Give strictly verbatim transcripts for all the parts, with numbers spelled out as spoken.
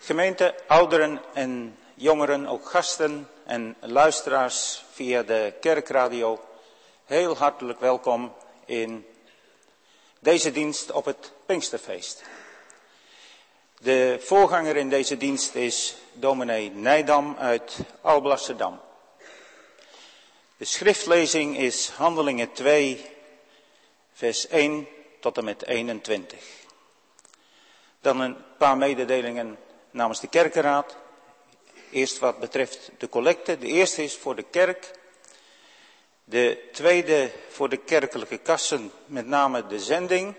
Gemeente, ouderen en jongeren, ook gasten en luisteraars via de kerkradio, heel hartelijk welkom in deze dienst op het Pinksterfeest. De voorganger in deze dienst is dominee Nijdam uit Alblasserdam. De schriftlezing is Handelingen twee, vers één tot en met eenentwintig. Dan een paar mededelingen namens de kerkenraad. Eerst wat betreft de collecte. De eerste is voor de kerk. De tweede voor de kerkelijke kassen, met name de zending.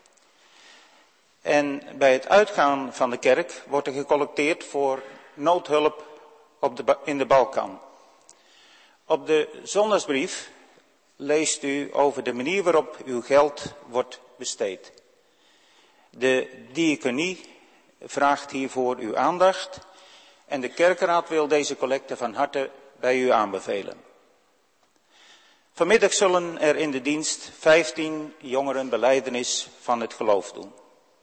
En bij het uitgaan van de kerk wordt er gecollecteerd voor noodhulp op de, in de Balkan. Op de zondagsbrief leest u over de manier waarop uw geld wordt besteed. De diaconie vraagt hiervoor uw aandacht en de kerkenraad wil deze collecte van harte bij u aanbevelen. Vanmiddag zullen er in de dienst vijftien jongeren belijdenis van het geloof doen.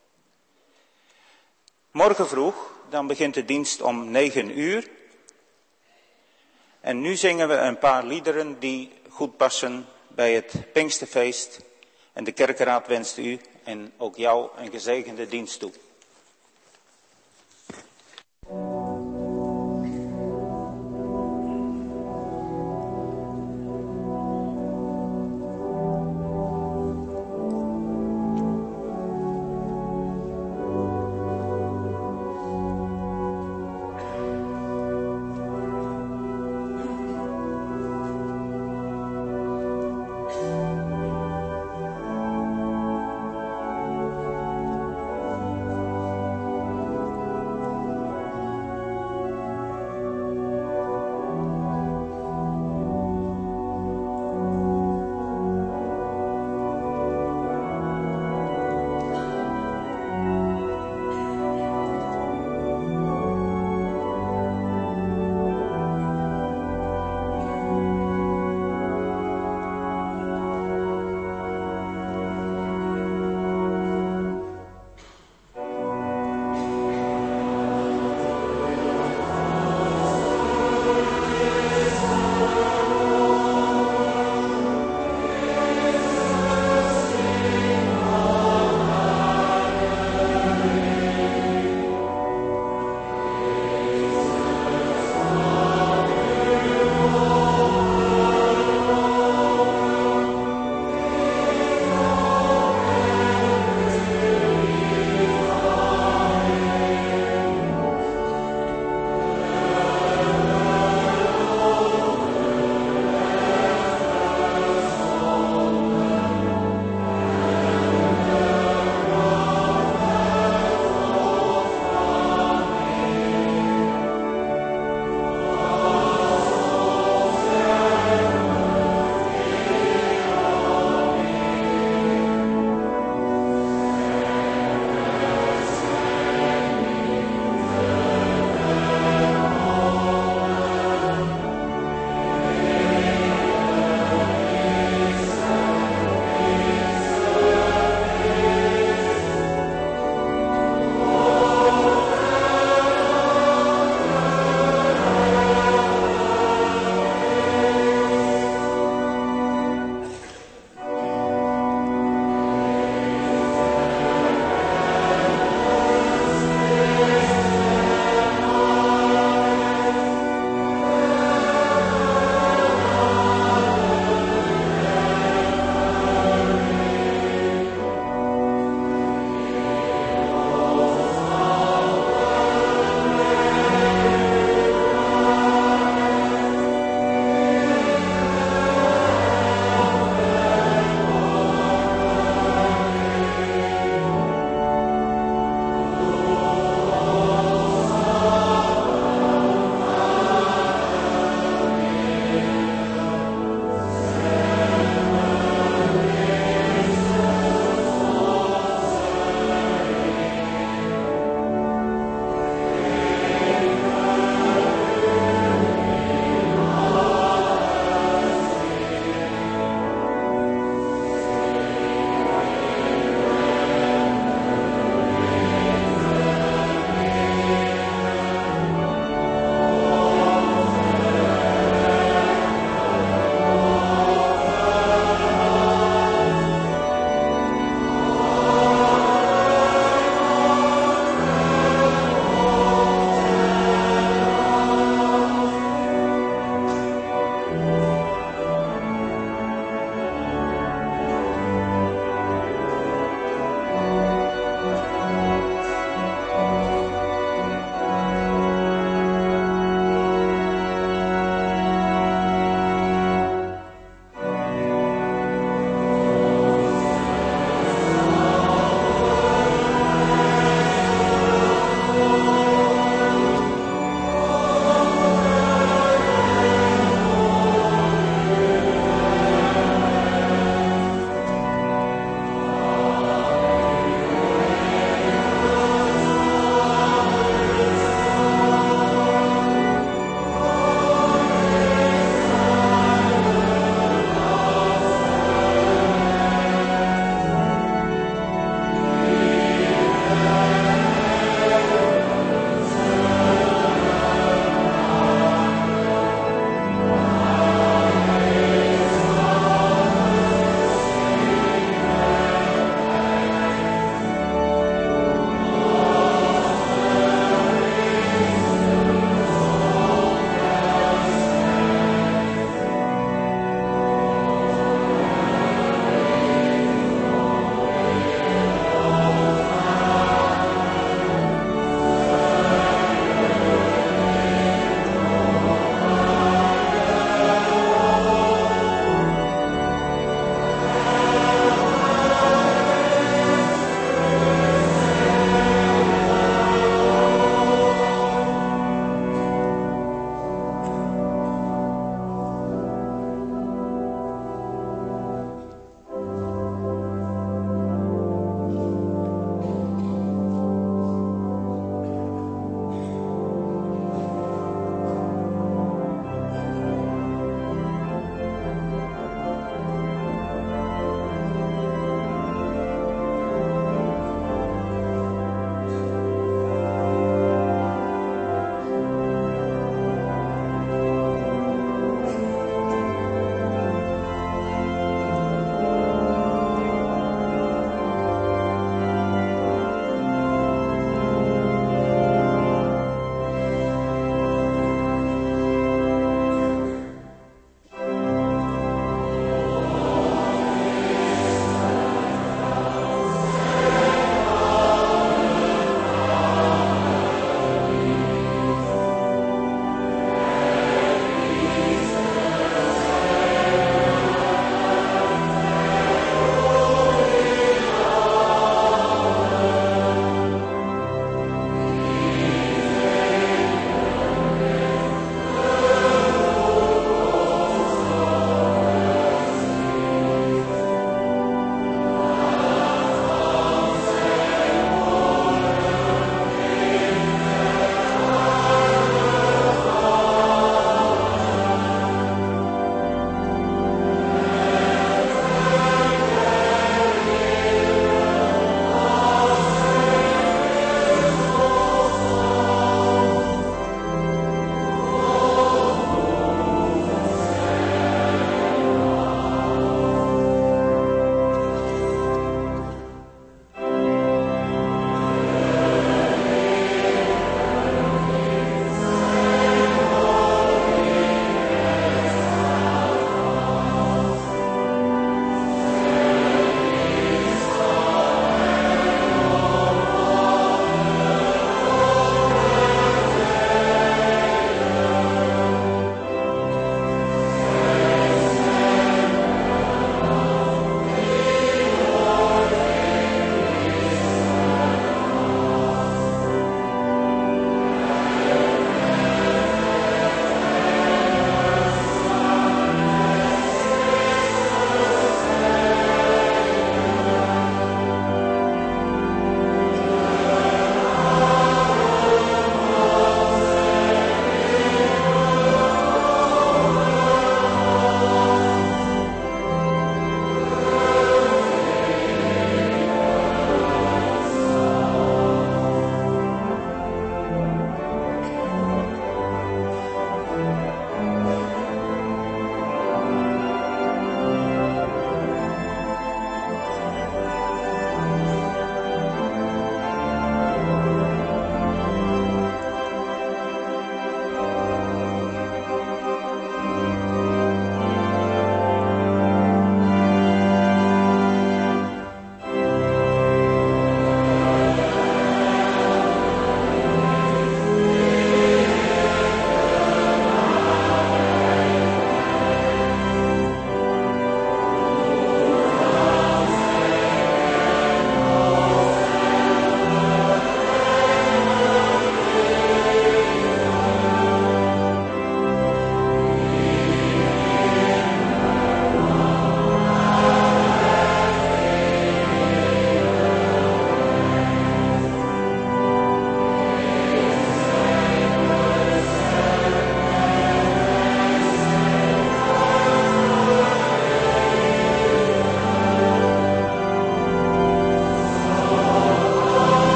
Morgen vroeg, dan begint de dienst om negen uur. En nu zingen we een paar liederen die goed passen bij het Pinksterfeest. En de kerkenraad wenst u en ook jou een gezegende dienst toe. Thank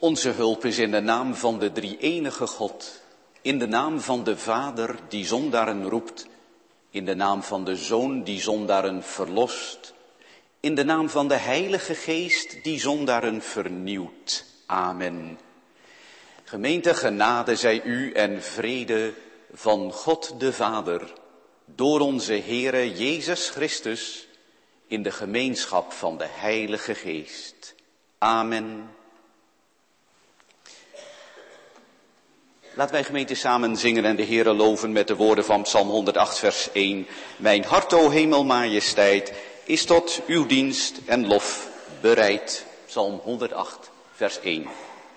Onze hulp is in de naam van de drie-enige God, in de naam van de Vader die zondaren roept, in de naam van de Zoon die zondaren verlost, in de naam van de Heilige Geest die zondaren vernieuwt. Amen. Gemeente, genade zij u en vrede van God de Vader, door onze Heere Jezus Christus, in de gemeenschap van de Heilige Geest. Amen. Laten wij gemeente samen zingen en de Heere loven met de woorden van Psalm honderdacht vers één. Mijn hart, o hemelmajesteit, is tot uw dienst en lof bereid. Psalm honderdacht vers één.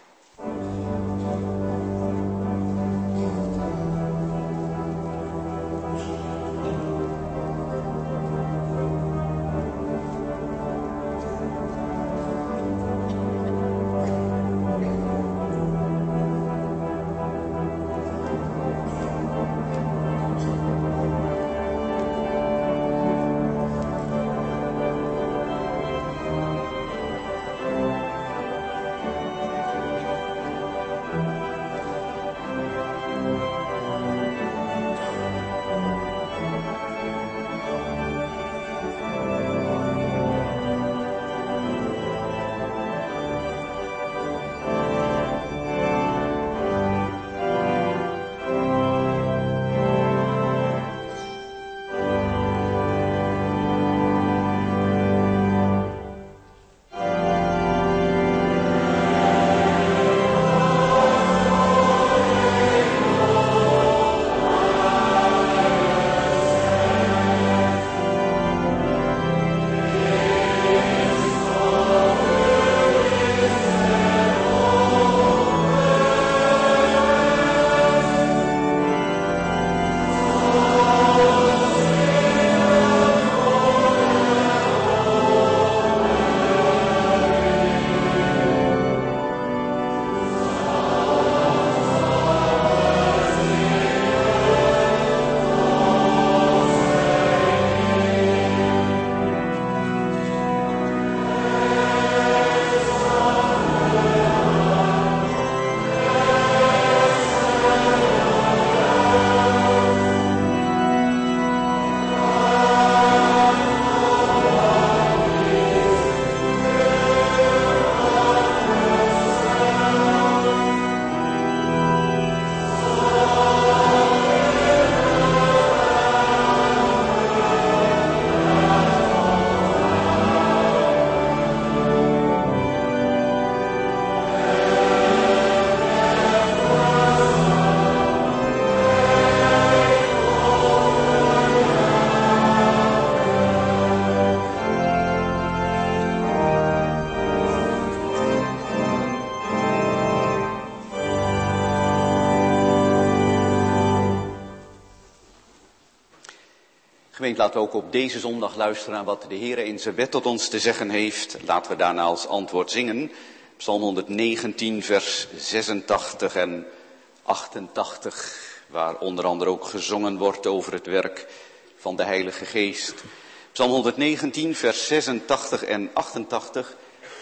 Gemeente, laten we ook op deze zondag luisteren naar wat de Heer in zijn wet tot ons te zeggen heeft. Laten we daarna als antwoord zingen. Psalm honderdnegentien, vers zesentachtig en achtentachtig, waar onder andere ook gezongen wordt over het werk van de Heilige Geest. Psalm honderdnegentien, vers zesentachtig en achtentachtig,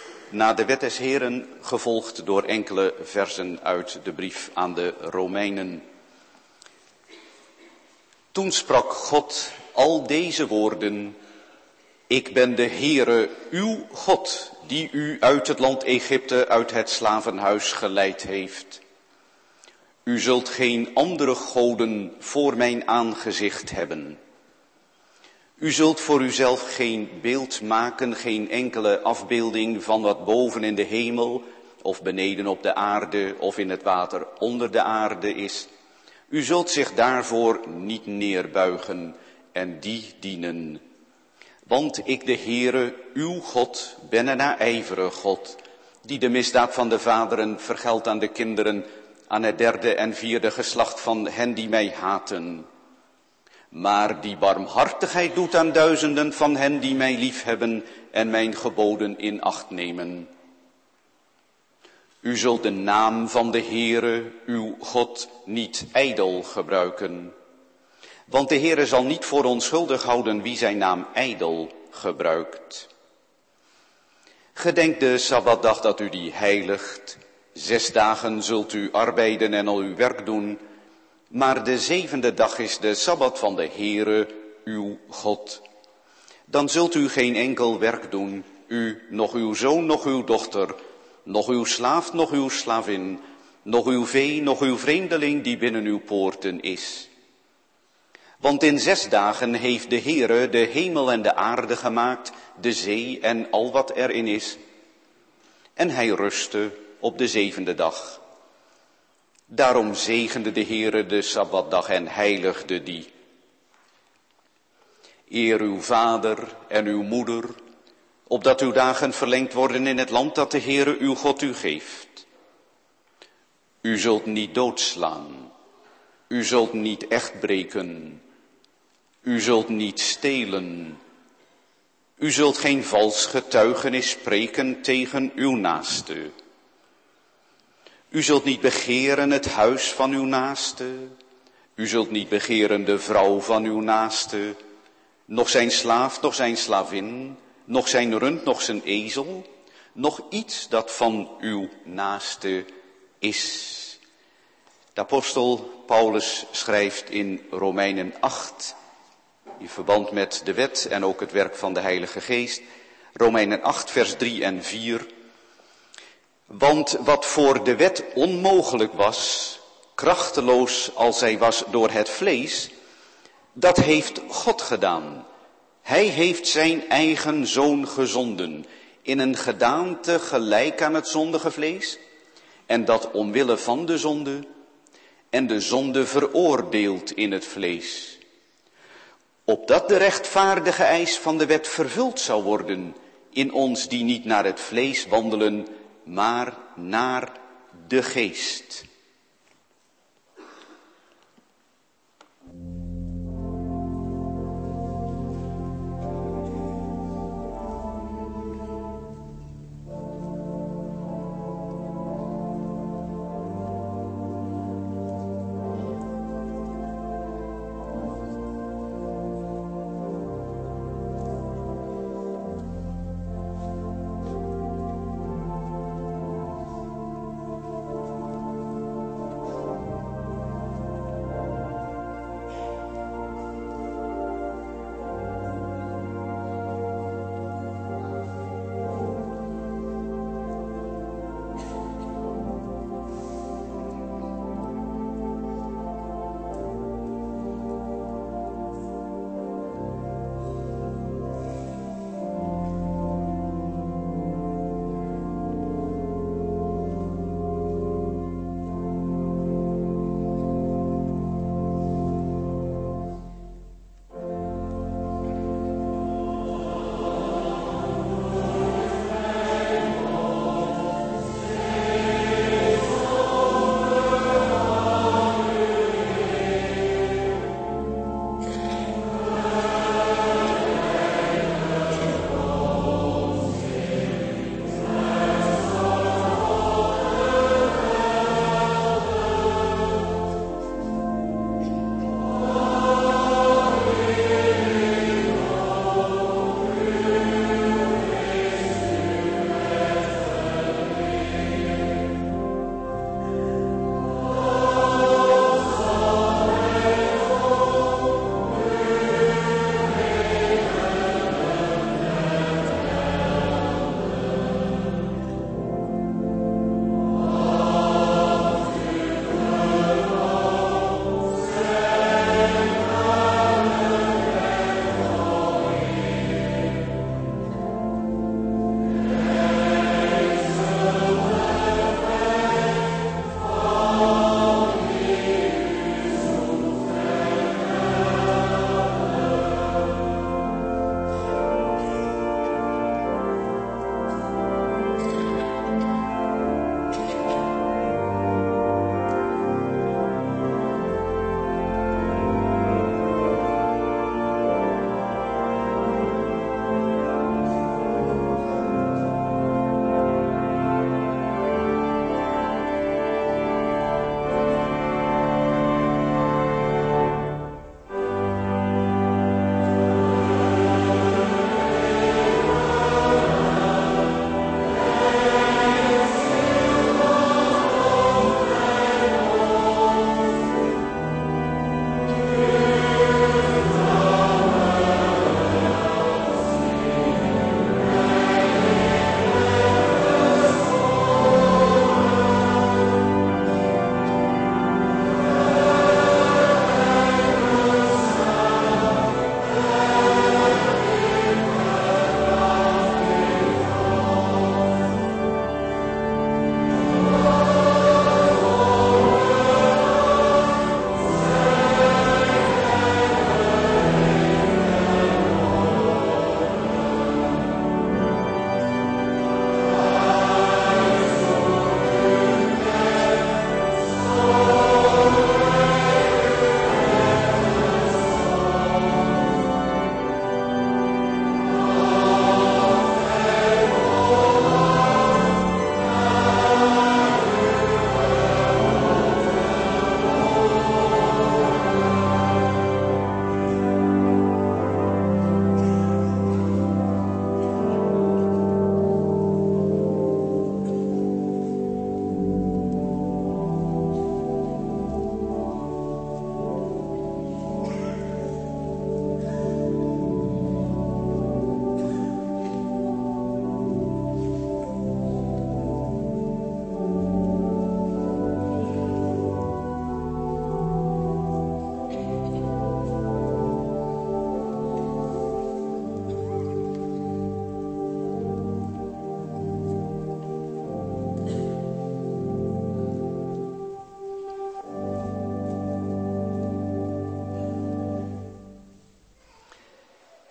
na de wet des Heeren, gevolgd door enkele versen uit de brief aan de Romeinen. Toen sprak God al deze woorden: Ik ben de Heere, uw God, die u uit het land Egypte, uit het slavenhuis geleid heeft. U zult geen andere goden voor mijn aangezicht hebben. U zult voor uzelf geen beeld maken, geen enkele afbeelding van wat boven in de hemel, of beneden op de aarde, of in het water onder de aarde is. U zult zich daarvoor niet neerbuigen en die dienen. Want ik, de Heere, uw God, ben een naijverige God, die de misdaad van de vaderen vergeldt aan de kinderen, aan het derde en vierde geslacht van hen die mij haten. Maar die barmhartigheid doet aan duizenden van hen die mij liefhebben en mijn geboden in acht nemen. U zult de naam van de Heere, uw God, niet ijdel gebruiken. Want de Heere zal niet voor onschuldig houden wie zijn naam ijdel gebruikt. Gedenk de Sabbatdag dat u die heiligt. Zes dagen zult u arbeiden en al uw werk doen, maar de zevende dag is de Sabbat van de Heere, uw God. Dan zult u geen enkel werk doen, u, nog uw zoon, nog uw dochter, nog uw slaaf, nog uw slavin, nog uw vee, nog uw vreemdeling die binnen uw poorten is. Want in zes dagen heeft de Heere de hemel en de aarde gemaakt, de zee en al wat erin is. En hij rustte op de zevende dag. Daarom zegende de Heere de Sabbatdag en heiligde die. Eer uw vader en uw moeder, opdat uw dagen verlengd worden in het land dat de Heere uw God u geeft. U zult niet doodslaan, u zult niet echt breken, u zult niet stelen, u zult geen vals getuigenis spreken tegen uw naaste. U zult niet begeren het huis van uw naaste, u zult niet begeren de vrouw van uw naaste, nog zijn slaaf, nog zijn slavin, nog zijn rund, nog zijn ezel, nog iets dat van uw naaste is. De apostel Paulus schrijft in Romeinen acht, in verband met de wet en ook het werk van de Heilige Geest, Romeinen acht vers drie en vier. Want wat voor de wet onmogelijk was, krachteloos als zij was door het vlees, dat heeft God gedaan. Hij heeft zijn eigen zoon gezonden, in een gedaante gelijk aan het zondige vlees, en dat omwille van de zonde, en de zonde veroordeeld in het vlees. Opdat de rechtvaardige eis van de wet vervuld zou worden in ons die niet naar het vlees wandelen, maar naar de geest.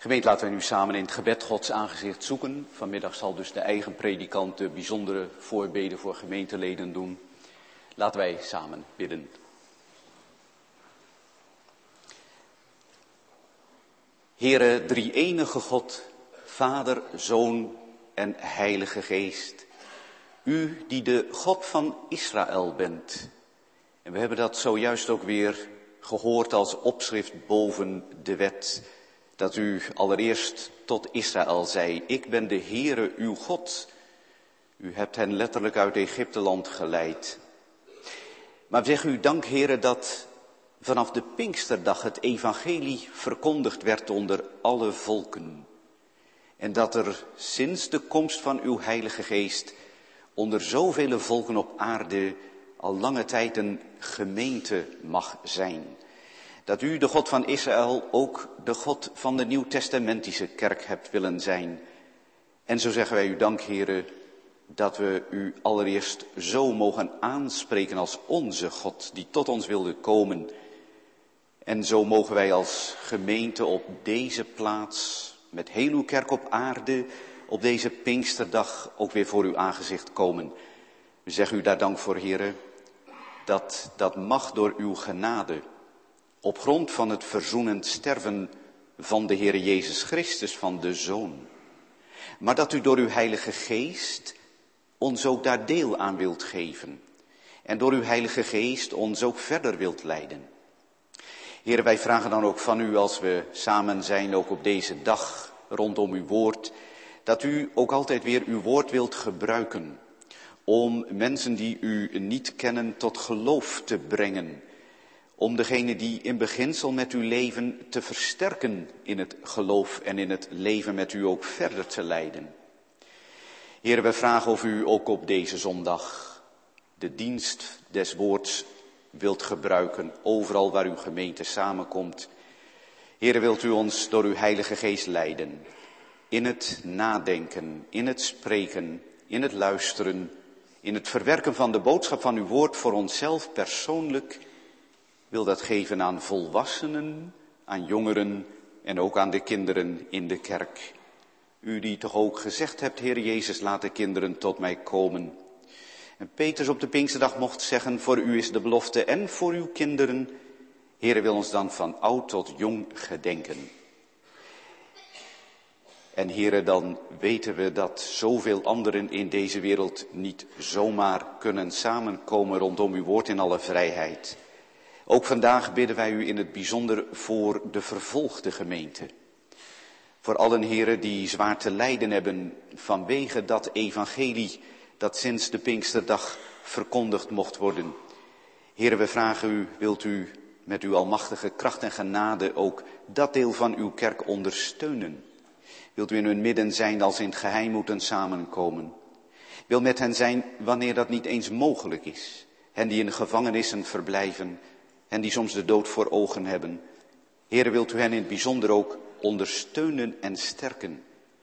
Gemeente, laten wij nu samen in het gebed Gods aangezicht zoeken. Vanmiddag zal dus de eigen predikant de bijzondere voorbeden voor gemeenteleden doen. Laten wij samen bidden. Heere, drie-enige God, Vader, Zoon en Heilige Geest. U die de God van Israël bent. En we hebben dat zojuist ook weer gehoord als opschrift boven de wet. Dat u allereerst tot Israël zei, ik ben de Heere uw God. U hebt hen letterlijk uit Egypteland geleid. Maar we zeggen u dank, Heere, dat vanaf de Pinksterdag het evangelie verkondigd werd onder alle volken. En dat er sinds de komst van uw Heilige Geest onder zoveel volken op aarde al lange tijd een gemeente mag zijn. Dat u, de God van Israël, ook de God van de Nieuwtestamentische kerk hebt willen zijn. En zo zeggen wij u dank, Heere, dat we u allereerst zo mogen aanspreken als onze God, die tot ons wilde komen. En zo mogen wij als gemeente op deze plaats, met heel uw kerk op aarde, op deze Pinksterdag ook weer voor uw aangezicht komen. We zeggen u daar dank voor, Heere, dat dat mag door uw genade. Op grond van het verzoenend sterven van de Heere Jezus Christus, van de Zoon. Maar dat u door uw Heilige Geest ons ook daar deel aan wilt geven. En door uw Heilige Geest ons ook verder wilt leiden. Heere, wij vragen dan ook van u, als we samen zijn, ook op deze dag rondom uw woord, dat u ook altijd weer uw woord wilt gebruiken. Om mensen die u niet kennen tot geloof te brengen. Om degene die in beginsel met u leven te versterken in het geloof en in het leven met u ook verder te leiden. Heere, we vragen of u ook op deze zondag de dienst des woords wilt gebruiken, overal waar uw gemeente samenkomt. Heere, wilt u ons door uw Heilige Geest leiden, in het nadenken, in het spreken, in het luisteren, in het verwerken van de boodschap van uw woord voor onszelf persoonlijk. Wil dat geven aan volwassenen, aan jongeren en ook aan de kinderen in de kerk. U die toch ook gezegd hebt, Heer Jezus, laat de kinderen tot mij komen. En Petrus op de Pinksterdag mocht zeggen, voor u is de belofte en voor uw kinderen. Heer, wil ons dan van oud tot jong gedenken. En Heer, dan weten we dat zoveel anderen in deze wereld niet zomaar kunnen samenkomen rondom uw woord in alle vrijheid. Ook vandaag bidden wij u in het bijzonder voor de vervolgde gemeente. Voor allen, heren, die zwaar te lijden hebben vanwege dat evangelie dat sinds de Pinksterdag verkondigd mocht worden. Heren, we vragen u, wilt u met uw almachtige kracht en genade ook dat deel van uw kerk ondersteunen? Wilt u in hun midden zijn als in het geheim moeten samenkomen? Wil met hen zijn wanneer dat niet eens mogelijk is? Hen die in gevangenissen verblijven, hen die soms de dood voor ogen hebben. Heere, wilt u hen in het bijzonder ook ondersteunen en sterken?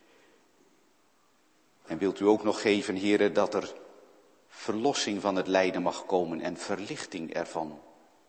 En wilt u ook nog geven, Heere, dat er verlossing van het lijden mag komen en verlichting ervan.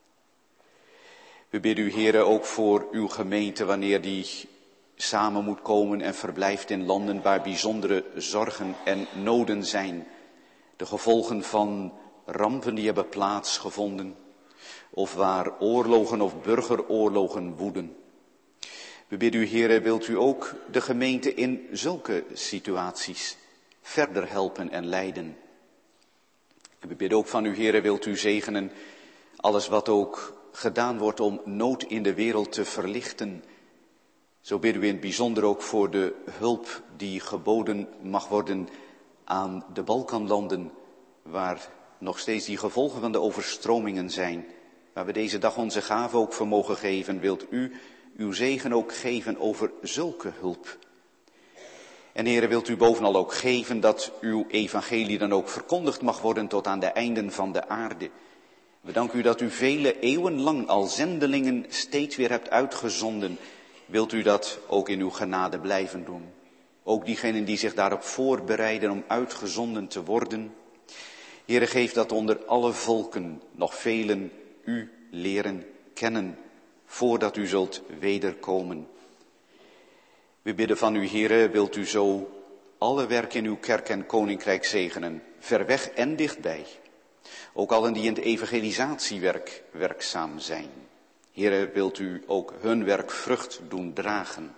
We bidden u, Heere, ook voor uw gemeente wanneer die samen moet komen en verblijft in landen waar bijzondere zorgen en noden zijn. De gevolgen van rampen die hebben plaatsgevonden. Of waar oorlogen of burgeroorlogen woeden. We bidden u, Heere, wilt u ook de gemeente in zulke situaties verder helpen en leiden. En we bidden ook van u, Heere, wilt u zegenen alles wat ook gedaan wordt om nood in de wereld te verlichten. Zo bidden we in het bijzonder ook voor de hulp die geboden mag worden aan de Balkanlanden, waar nog steeds die gevolgen van de overstromingen zijn. Waar we deze dag onze gave ook voor mogen geven, wilt u uw zegen ook geven over zulke hulp. En Heere, wilt u bovenal ook geven dat uw evangelie dan ook verkondigd mag worden tot aan de einden van de aarde. We danken u dat u vele eeuwen lang al zendelingen steeds weer hebt uitgezonden. Wilt u dat ook in uw genade blijven doen? Ook diegenen die zich daarop voorbereiden om uitgezonden te worden. Heere, geef dat onder alle volken nog velen u leren kennen, voordat u zult wederkomen. We bidden van u, Heere, wilt u zo alle werk in uw kerk en koninkrijk zegenen, ver weg en dichtbij. Ook allen die in het evangelisatiewerk werkzaam zijn. Heere, wilt u ook hun werk vrucht doen dragen.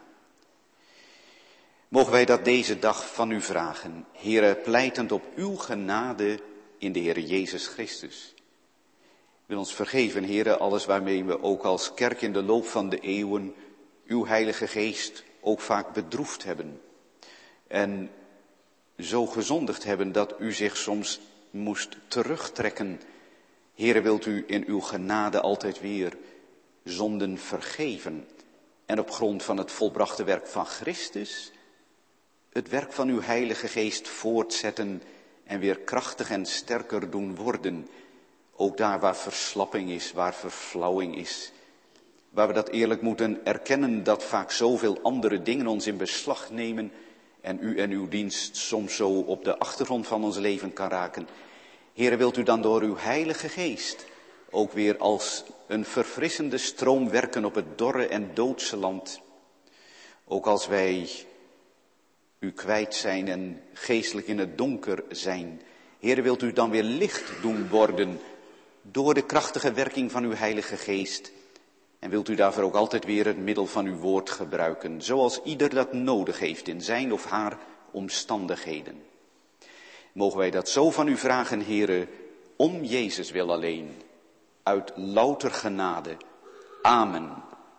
Mogen wij dat deze dag van u vragen, Heere, pleitend op uw genade in de Heere Jezus Christus. Wil ons vergeven, Heere, alles waarmee we ook als kerk in de loop van de eeuwen uw Heilige Geest ook vaak bedroefd hebben. En zo gezondigd hebben dat u zich soms moest terugtrekken. Heere, wilt u in uw genade altijd weer zonden vergeven. En op grond van het volbrachte werk van Christus, het werk van uw Heilige Geest voortzetten en weer krachtig en sterker doen worden. Ook daar waar verslapping is, waar verflauwing is. Waar we dat eerlijk moeten erkennen dat vaak zoveel andere dingen ons in beslag nemen. En u en uw dienst soms zo op de achtergrond van ons leven kan raken. Heere, wilt u dan door uw Heilige Geest ook weer als een verfrissende stroom werken op het dorre en doodse land. Ook als wij u kwijt zijn en geestelijk in het donker zijn. Heere, wilt u dan weer licht doen worden door de krachtige werking van uw Heilige Geest. En wilt u daarvoor ook altijd weer het middel van uw woord gebruiken, zoals ieder dat nodig heeft in zijn of haar omstandigheden. Mogen wij dat zo van u vragen, Heere, om Jezus wil alleen, uit louter genade. Amen.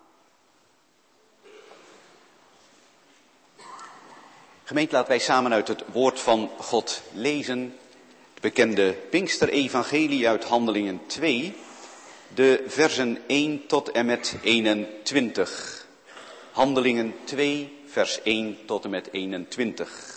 Gemeente, laten wij samen uit het woord van God lezen. Het bekende Pinksterevangelie uit Handelingen twee, de versen één tot en met eenentwintig. Handelingen twee, vers één tot en met eenentwintig.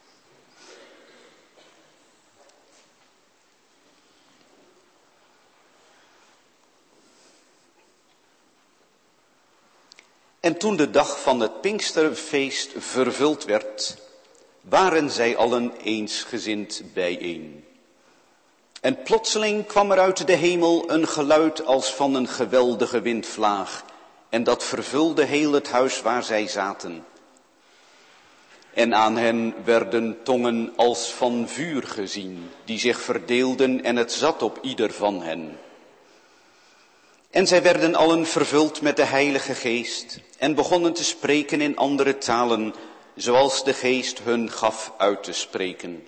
En toen de dag van het Pinksterfeest vervuld werd, waren zij allen eensgezind bijeen. En plotseling kwam er uit de hemel een geluid als van een geweldige windvlaag, en dat vervulde heel het huis waar zij zaten. En aan hen werden tongen als van vuur gezien, die zich verdeelden en het zat op ieder van hen. En zij werden allen vervuld met de Heilige Geest en begonnen te spreken in andere talen, zoals de Geest hun gaf uit te spreken.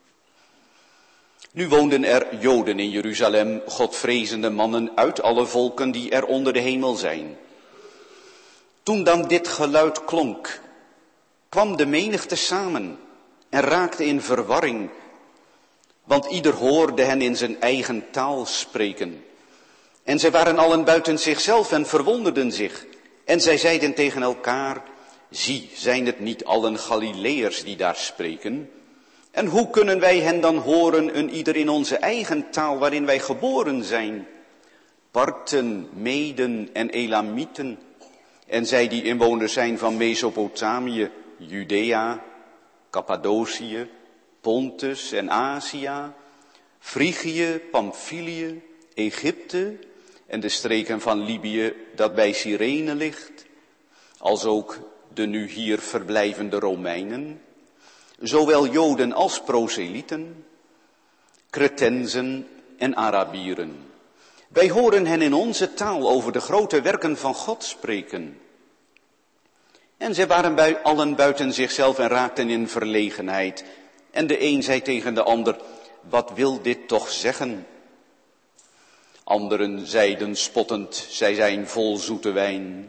Nu woonden er Joden in Jeruzalem, godvrezende mannen uit alle volken die er onder de hemel zijn. Toen dan dit geluid klonk, kwam de menigte samen en raakte in verwarring, want ieder hoorde hen in zijn eigen taal spreken. En zij waren allen buiten zichzelf en verwonderden zich. En zij zeiden tegen elkaar, zie, zijn het niet allen Galileërs die daar spreken? En hoe kunnen wij hen dan horen, een ieder in onze eigen taal waarin wij geboren zijn? Parten, Meden en Elamieten, en zij die inwoners zijn van Mesopotamië, Judea, Cappadocië, Pontus en Azië, Frigië, Pamphylië, Egypte en de streken van Libië dat bij Cyrene ligt, als ook de nu hier verblijvende Romeinen, zowel Joden als proselieten, Cretenzen en Arabieren. Wij horen hen in onze taal over de grote werken van God spreken. En zij waren bij allen buiten zichzelf en raakten in verlegenheid. En de een zei tegen de ander, wat wil dit toch zeggen? Anderen zeiden spottend, zij zijn vol zoete wijn.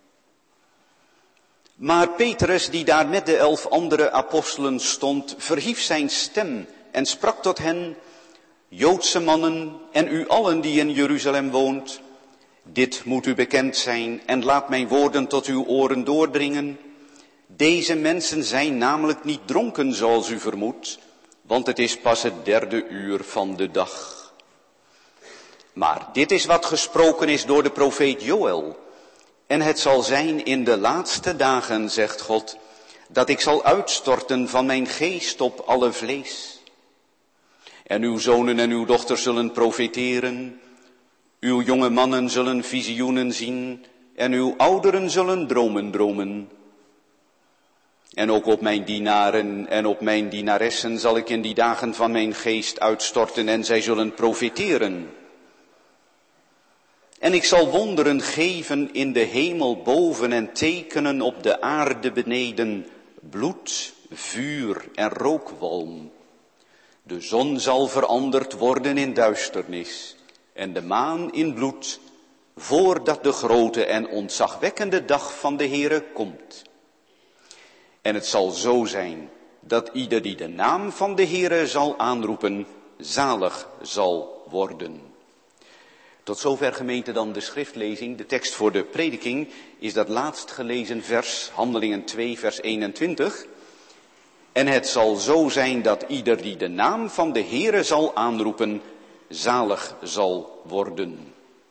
Maar Petrus, die daar met de elf andere apostelen stond, verhief zijn stem en sprak tot hen, Joodse mannen en u allen die in Jeruzalem woont, dit moet u bekend zijn en laat mijn woorden tot uw oren doordringen. Deze mensen zijn namelijk niet dronken zoals u vermoedt, want het is pas het derde uur van de dag. Maar dit is wat gesproken is door de profeet Joël. En het zal zijn in de laatste dagen, zegt God, dat ik zal uitstorten van mijn geest op alle vlees. En uw zonen en uw dochters zullen profeteren, uw jonge mannen zullen visioenen zien en uw ouderen zullen dromen dromen. En ook op mijn dienaren en op mijn dienaressen zal ik in die dagen van mijn geest uitstorten en zij zullen profeteren. En ik zal wonderen geven in de hemel boven en tekenen op de aarde beneden, bloed, vuur en rookwalm. De zon zal veranderd worden in duisternis en de maan in bloed, voordat de grote en ontzagwekkende dag van de Heere komt. En het zal zo zijn dat ieder die de naam van de Heere zal aanroepen, zalig zal worden. Tot zover, gemeente, dan de schriftlezing. De tekst voor de prediking is dat laatst gelezen vers, Handelingen twee, vers eenentwintig. En het zal zo zijn dat ieder die de naam van de Heere zal aanroepen, zalig zal worden.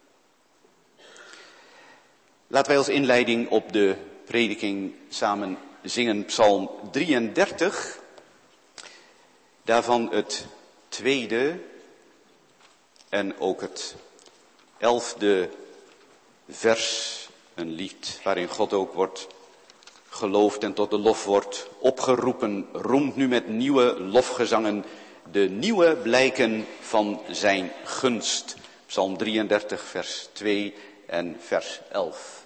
Laten wij als inleiding op de prediking samen zingen Psalm drieëndertig. Daarvan het tweede en ook het elfde vers. Een lied waarin God ook wordt geloofd en tot de lof wordt opgeroepen. Roemt nu met nieuwe lofgezangen de nieuwe blijken van zijn gunst. Psalm drieëndertig, vers twee en vers elf.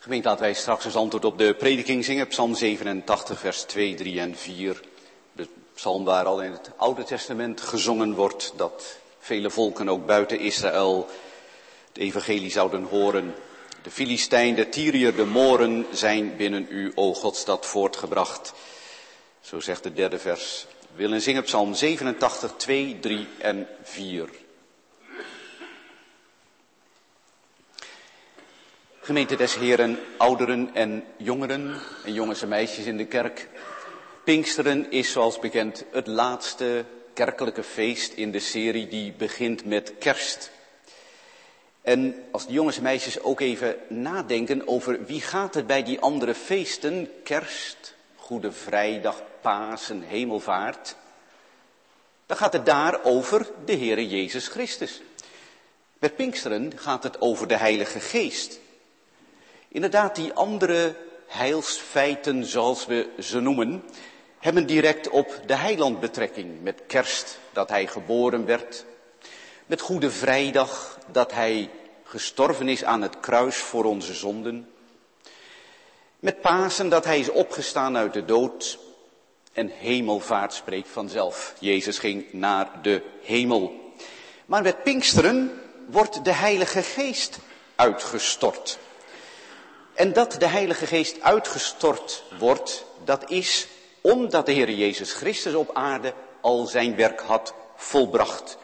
Gemeente, laten wij straks als antwoord op de prediking zingen. Psalm zevenentachtig, vers twee, drie en vier. De psalm waar al in het Oude Testament gezongen wordt dat vele volken ook buiten Israël het evangelie zouden horen. De Filistijn, de Tyriër, de Moren zijn binnen u, o Godstad, voortgebracht. Zo zegt het derde vers. We willen zingen psalm zevenentachtig, twee, drie en vier. Gemeente des Heren, ouderen en jongeren en jongens en meisjes in de kerk. Pinksteren is zoals bekend het laatste kerkelijke feest in de serie die begint met kerst. En als de jongens en meisjes ook even nadenken over wie gaat het bij die andere feesten, kerst, Goede Vrijdag, Pasen, Hemelvaart, dan gaat het daar over de Heere Jezus Christus. Met Pinksteren gaat het over de Heilige Geest. Inderdaad, die andere heilsfeiten, zoals we ze noemen, hebben direct op de heiland betrekking. Met kerst, dat hij geboren werd. Met Goede Vrijdag, dat hij gestorven is aan het kruis voor onze zonden. Met Pasen, dat hij is opgestaan uit de dood. En Hemelvaart spreekt vanzelf. Jezus ging naar de hemel. Maar met Pinksteren wordt de Heilige Geest uitgestort. En dat de Heilige Geest uitgestort wordt, dat is omdat de Heer Jezus Christus op aarde al zijn werk had volbracht.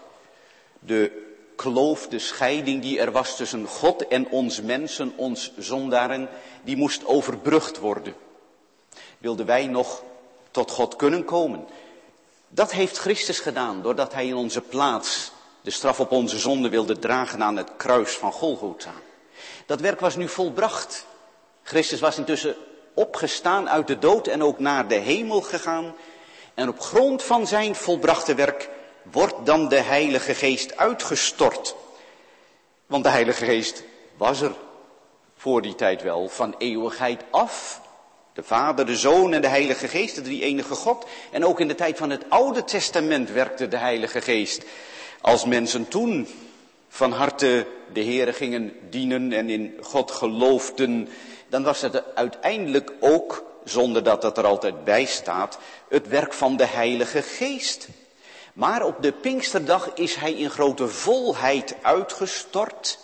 De kloof, de scheiding die er was tussen God en ons mensen, ons zondaren, die moest overbrugd worden. Wilden wij nog tot God kunnen komen? Dat heeft Christus gedaan, doordat hij in onze plaats de straf op onze zonde wilde dragen aan het kruis van Golgotha. Dat werk was nu volbracht. Christus was intussen opgestaan uit de dood en ook naar de hemel gegaan. En op grond van zijn volbrachte werk wordt dan de Heilige Geest uitgestort. Want de Heilige Geest was er voor die tijd wel van eeuwigheid af. De Vader, de Zoon en de Heilige Geest, de drie enige God. En ook in de tijd van het Oude Testament werkte de Heilige Geest. Als mensen toen van harte de Heere gingen dienen en in God geloofden, dan was het uiteindelijk ook, zonder dat dat er altijd bij staat, het werk van de Heilige Geest. Maar op de Pinksterdag is hij in grote volheid uitgestort.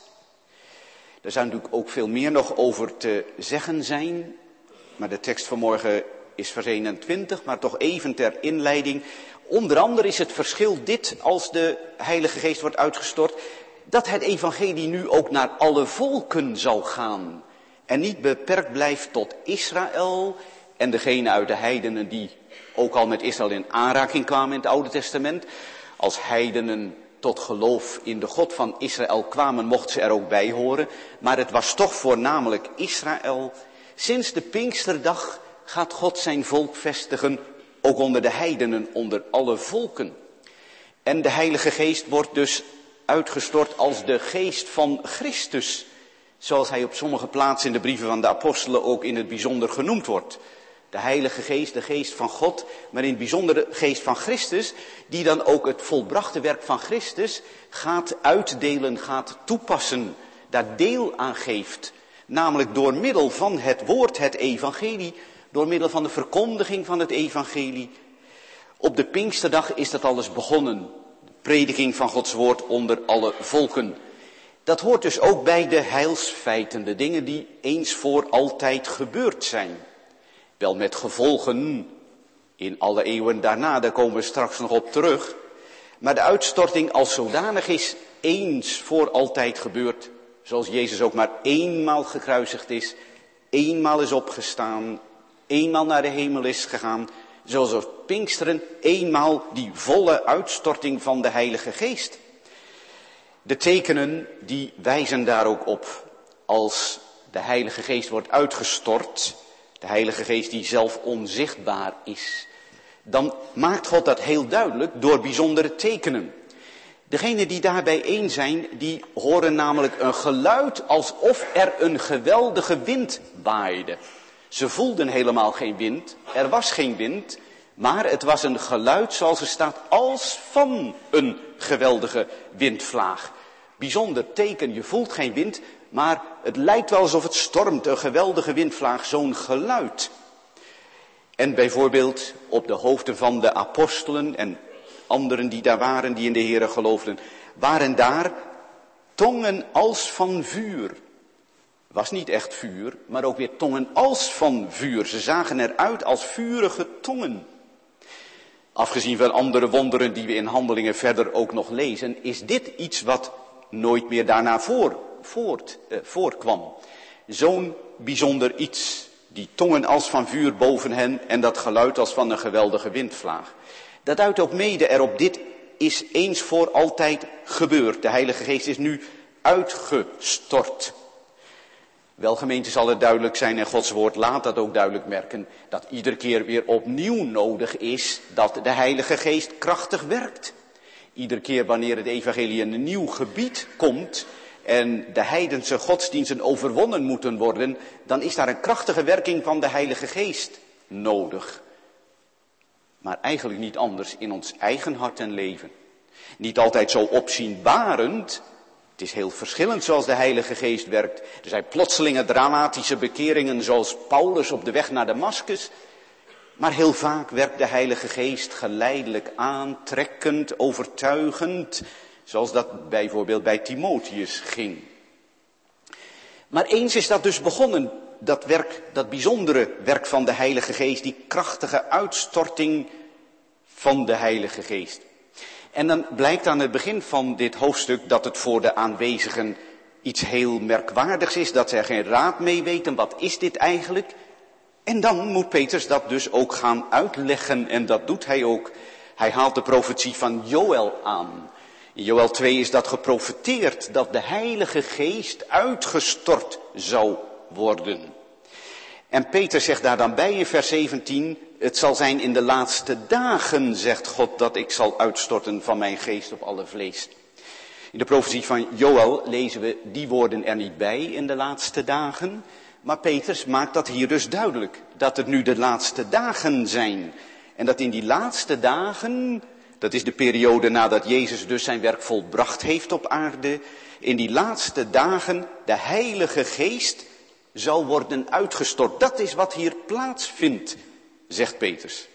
Er zou natuurlijk ook veel meer nog over te zeggen zijn. Maar de tekst van morgen is vers eenentwintig, maar toch even ter inleiding. Onder andere is het verschil dit, als de Heilige Geest wordt uitgestort, dat het evangelie nu ook naar alle volken zal gaan. En niet beperkt blijft tot Israël en degene uit de heidenen die ook al met Israël in aanraking kwamen in het Oude Testament. Als heidenen tot geloof in de God van Israël kwamen, mochten ze er ook bij horen. Maar het was toch voornamelijk Israël. Sinds de Pinksterdag gaat God zijn volk vestigen, ook onder de heidenen, onder alle volken. En de Heilige Geest wordt dus uitgestort als de geest van Christus. Zoals hij op sommige plaatsen in de brieven van de apostelen ook in het bijzonder genoemd wordt. De Heilige Geest, de geest van God, maar in het bijzonder de geest van Christus, die dan ook het volbrachte werk van Christus gaat uitdelen, gaat toepassen, daar deel aan geeft. Namelijk door middel van het woord, het evangelie, door middel van de verkondiging van het evangelie. Op de Pinksterdag is dat alles begonnen. De prediking van Gods woord onder alle volken. Dat hoort dus ook bij de heilsfeiten, de dingen die eens voor altijd gebeurd zijn. Wel met gevolgen in alle eeuwen daarna, daar komen we straks nog op terug. Maar de uitstorting als zodanig is eens voor altijd gebeurd. Zoals Jezus ook maar eenmaal gekruisigd is, eenmaal is opgestaan, eenmaal naar de hemel is gegaan. Zoals op Pinksteren eenmaal die volle uitstorting van de Heilige Geest. De tekenen die wijzen daar ook op. Als de Heilige Geest wordt uitgestort, de Heilige Geest die zelf onzichtbaar is, dan maakt God dat heel duidelijk door bijzondere tekenen. Degenen die daarbij één zijn, die horen namelijk een geluid alsof er een geweldige wind waaide. Ze voelden helemaal geen wind, er was geen wind, maar het was een geluid zoals er staat als van een geweldige windvlaag. Bijzonder teken, je voelt geen wind, Maar het lijkt wel alsof het stormt, een geweldige windvlaag, zo'n geluid. En bijvoorbeeld op de hoofden van de apostelen en anderen die daar waren, die in de Here geloofden, waren daar tongen als van vuur. Was niet echt vuur, maar ook weer tongen als van vuur. Ze zagen eruit als vurige tongen. Afgezien van andere wonderen die we in Handelingen verder ook nog lezen, is dit iets wat nooit meer daarna voor, voort, eh, voorkwam. Zo'n bijzonder iets. Die tongen als van vuur boven hen en dat geluid als van een geweldige windvlaag. Dat duidt ook mede erop, dit is eens voor altijd gebeurd. De Heilige Geest is nu uitgestort. Wel, gemeente, zal het duidelijk zijn en Gods woord laat dat ook duidelijk merken, dat iedere keer weer opnieuw nodig is dat de Heilige Geest krachtig werkt. Iedere keer wanneer het evangelie in een nieuw gebied komt en de heidense godsdiensten overwonnen moeten worden, dan is daar een krachtige werking van de Heilige Geest nodig. Maar eigenlijk niet anders in ons eigen hart en leven. Niet altijd zo opzienbarend. Het is heel verschillend zoals de Heilige Geest werkt. Er zijn plotselinge dramatische bekeringen zoals Paulus op de weg naar Damaskus. Maar heel vaak werkt de Heilige Geest geleidelijk aantrekkend, overtuigend. Zoals dat bijvoorbeeld bij Timotheus ging. Maar eens is dat dus begonnen. Dat werk, dat bijzondere werk van de Heilige Geest. Die krachtige uitstorting van de Heilige Geest. En dan blijkt aan het begin van dit hoofdstuk dat het voor de aanwezigen iets heel merkwaardigs is. Dat ze er geen raad mee weten. Wat is dit eigenlijk? En dan moet Petrus dat dus ook gaan uitleggen. En dat doet hij ook. Hij haalt de profetie van Joël aan. In Joël twee is dat geprofeteerd dat de Heilige Geest uitgestort zou worden. En Petrus zegt daar dan bij in vers zeventien, het zal zijn in de laatste dagen, zegt God, dat ik zal uitstorten van mijn geest op alle vlees. In de profetie van Joël lezen we die woorden er niet bij in de laatste dagen. Maar Petrus maakt dat hier dus duidelijk, dat het nu de laatste dagen zijn. En dat in die laatste dagen, dat is de periode nadat Jezus dus zijn werk volbracht heeft op aarde, in die laatste dagen de Heilige Geest zal worden uitgestort. Dat is wat hier plaatsvindt, zegt Petrus.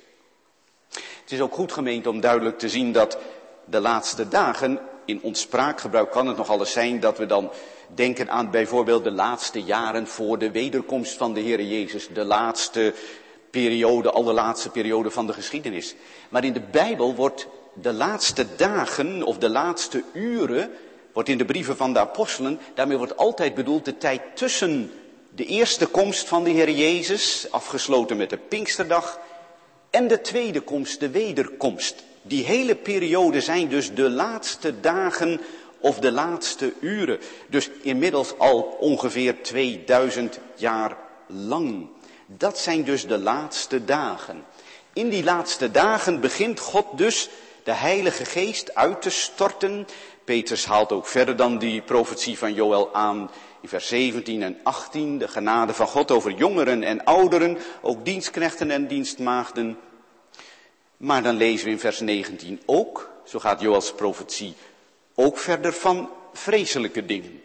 Het is ook goed, gemeente, om duidelijk te zien dat de laatste dagen, in ons spraakgebruik kan het nog alles zijn dat we dan denken aan bijvoorbeeld de laatste jaren voor de wederkomst van de Heere Jezus, de laatste periode, allerlaatste periode van de geschiedenis. Maar in de Bijbel wordt de laatste dagen of de laatste uren, wordt in de brieven van de apostelen, daarmee wordt altijd bedoeld de tijd tussen de eerste komst van de Heer Jezus, afgesloten met de Pinksterdag, en de tweede komst, de wederkomst. Die hele periode zijn dus de laatste dagen of de laatste uren. Dus inmiddels al ongeveer tweeduizend jaar lang. Dat zijn dus de laatste dagen. In die laatste dagen begint God dus de Heilige Geest uit te storten. Petrus haalt ook verder dan die profetie van Joël aan in vers zeventien en achttien. De genade van God over jongeren en ouderen, ook dienstknechten en dienstmaagden. Maar dan lezen we in vers negentien ook, zo gaat Joëls profetie ook verder, van vreselijke dingen.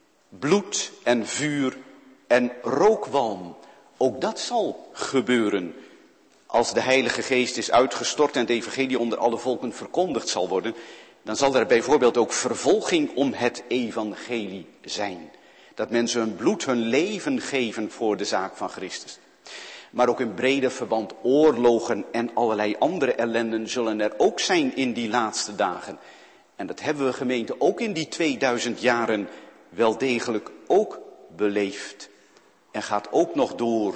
Bloed en vuur en rookwalm. Ook dat zal gebeuren als de Heilige Geest is uitgestort en het evangelie onder alle volken verkondigd zal worden. Dan zal er bijvoorbeeld ook vervolging om het evangelie zijn. Dat mensen hun bloed, hun leven geven voor de zaak van Christus. Maar ook in breder verband oorlogen en allerlei andere ellenden zullen er ook zijn in die laatste dagen. En dat hebben we, gemeente, ook in die tweeduizend jaren wel degelijk ook beleefd. En gaat ook nog door.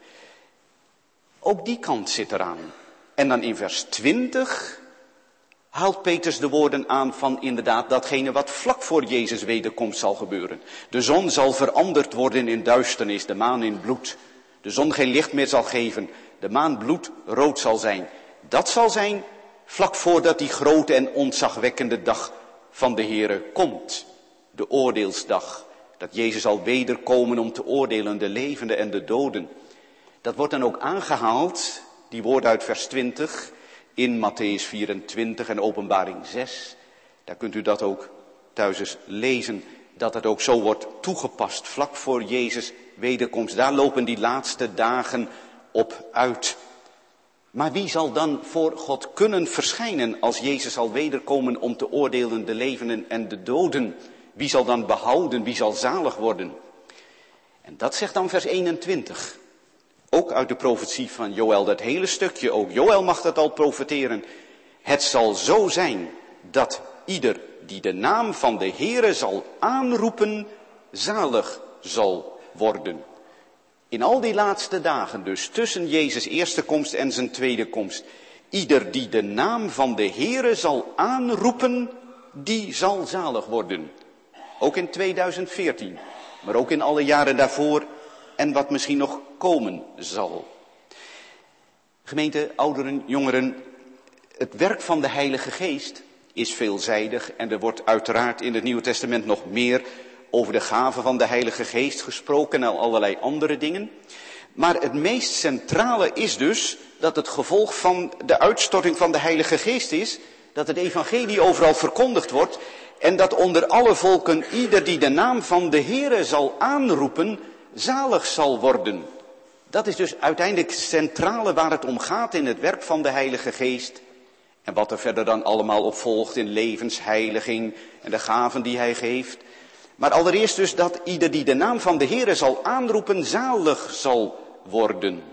Ook die kant zit eraan. En dan in vers twintig haalt Petrus de woorden aan van inderdaad datgene wat vlak voor Jezus' wederkomst zal gebeuren. De zon zal veranderd worden in duisternis, de maan in bloed. De zon geen licht meer zal geven, de maan bloedrood zal zijn. Dat zal zijn vlak voordat die grote en ontzagwekkende dag van de Heere komt. De oordeelsdag. Dat Jezus zal wederkomen om te oordelen de levenden en de doden. Dat wordt dan ook aangehaald, die woorden uit vers twintig, in Matthäus vierentwintig en Openbaring zes. Daar kunt u dat ook thuis eens lezen. dat het ook zo wordt toegepast, vlak voor Jezus' wederkomst. Daar lopen die laatste dagen op uit. Maar wie zal dan voor God kunnen verschijnen als Jezus zal wederkomen om te oordelen de levenden en de doden? Wie zal dan behouden, wie zal zalig worden? En dat zegt dan vers eenentwintig. Ook uit de profetie van Joël, dat hele stukje, ook Joël mag dat al profeteren. Het zal zo zijn dat ieder die de naam van de Heere zal aanroepen, zalig zal worden. In al die laatste dagen dus, tussen Jezus' eerste komst en zijn tweede komst. Ieder die de naam van de Heere zal aanroepen, die zal zalig worden. Ook in tweeduizend veertien, maar ook in alle jaren daarvoor en wat misschien nog komen zal. Gemeente, ouderen, jongeren, het werk van de Heilige Geest is veelzijdig en er wordt uiteraard in het Nieuwe Testament nog meer over de gave van de Heilige Geest gesproken en allerlei andere dingen. Maar het meest centrale is dus dat het gevolg van de uitstorting van de Heilige Geest is dat het evangelie overal verkondigd wordt en dat onder alle volken ieder die de naam van de Heere zal aanroepen, zalig zal worden. Dat is dus uiteindelijk het centrale waar het om gaat in het werk van de Heilige Geest. En wat er verder dan allemaal op volgt in levensheiliging en de gaven die hij geeft. Maar allereerst dus dat ieder die de naam van de Heere zal aanroepen, zalig zal worden.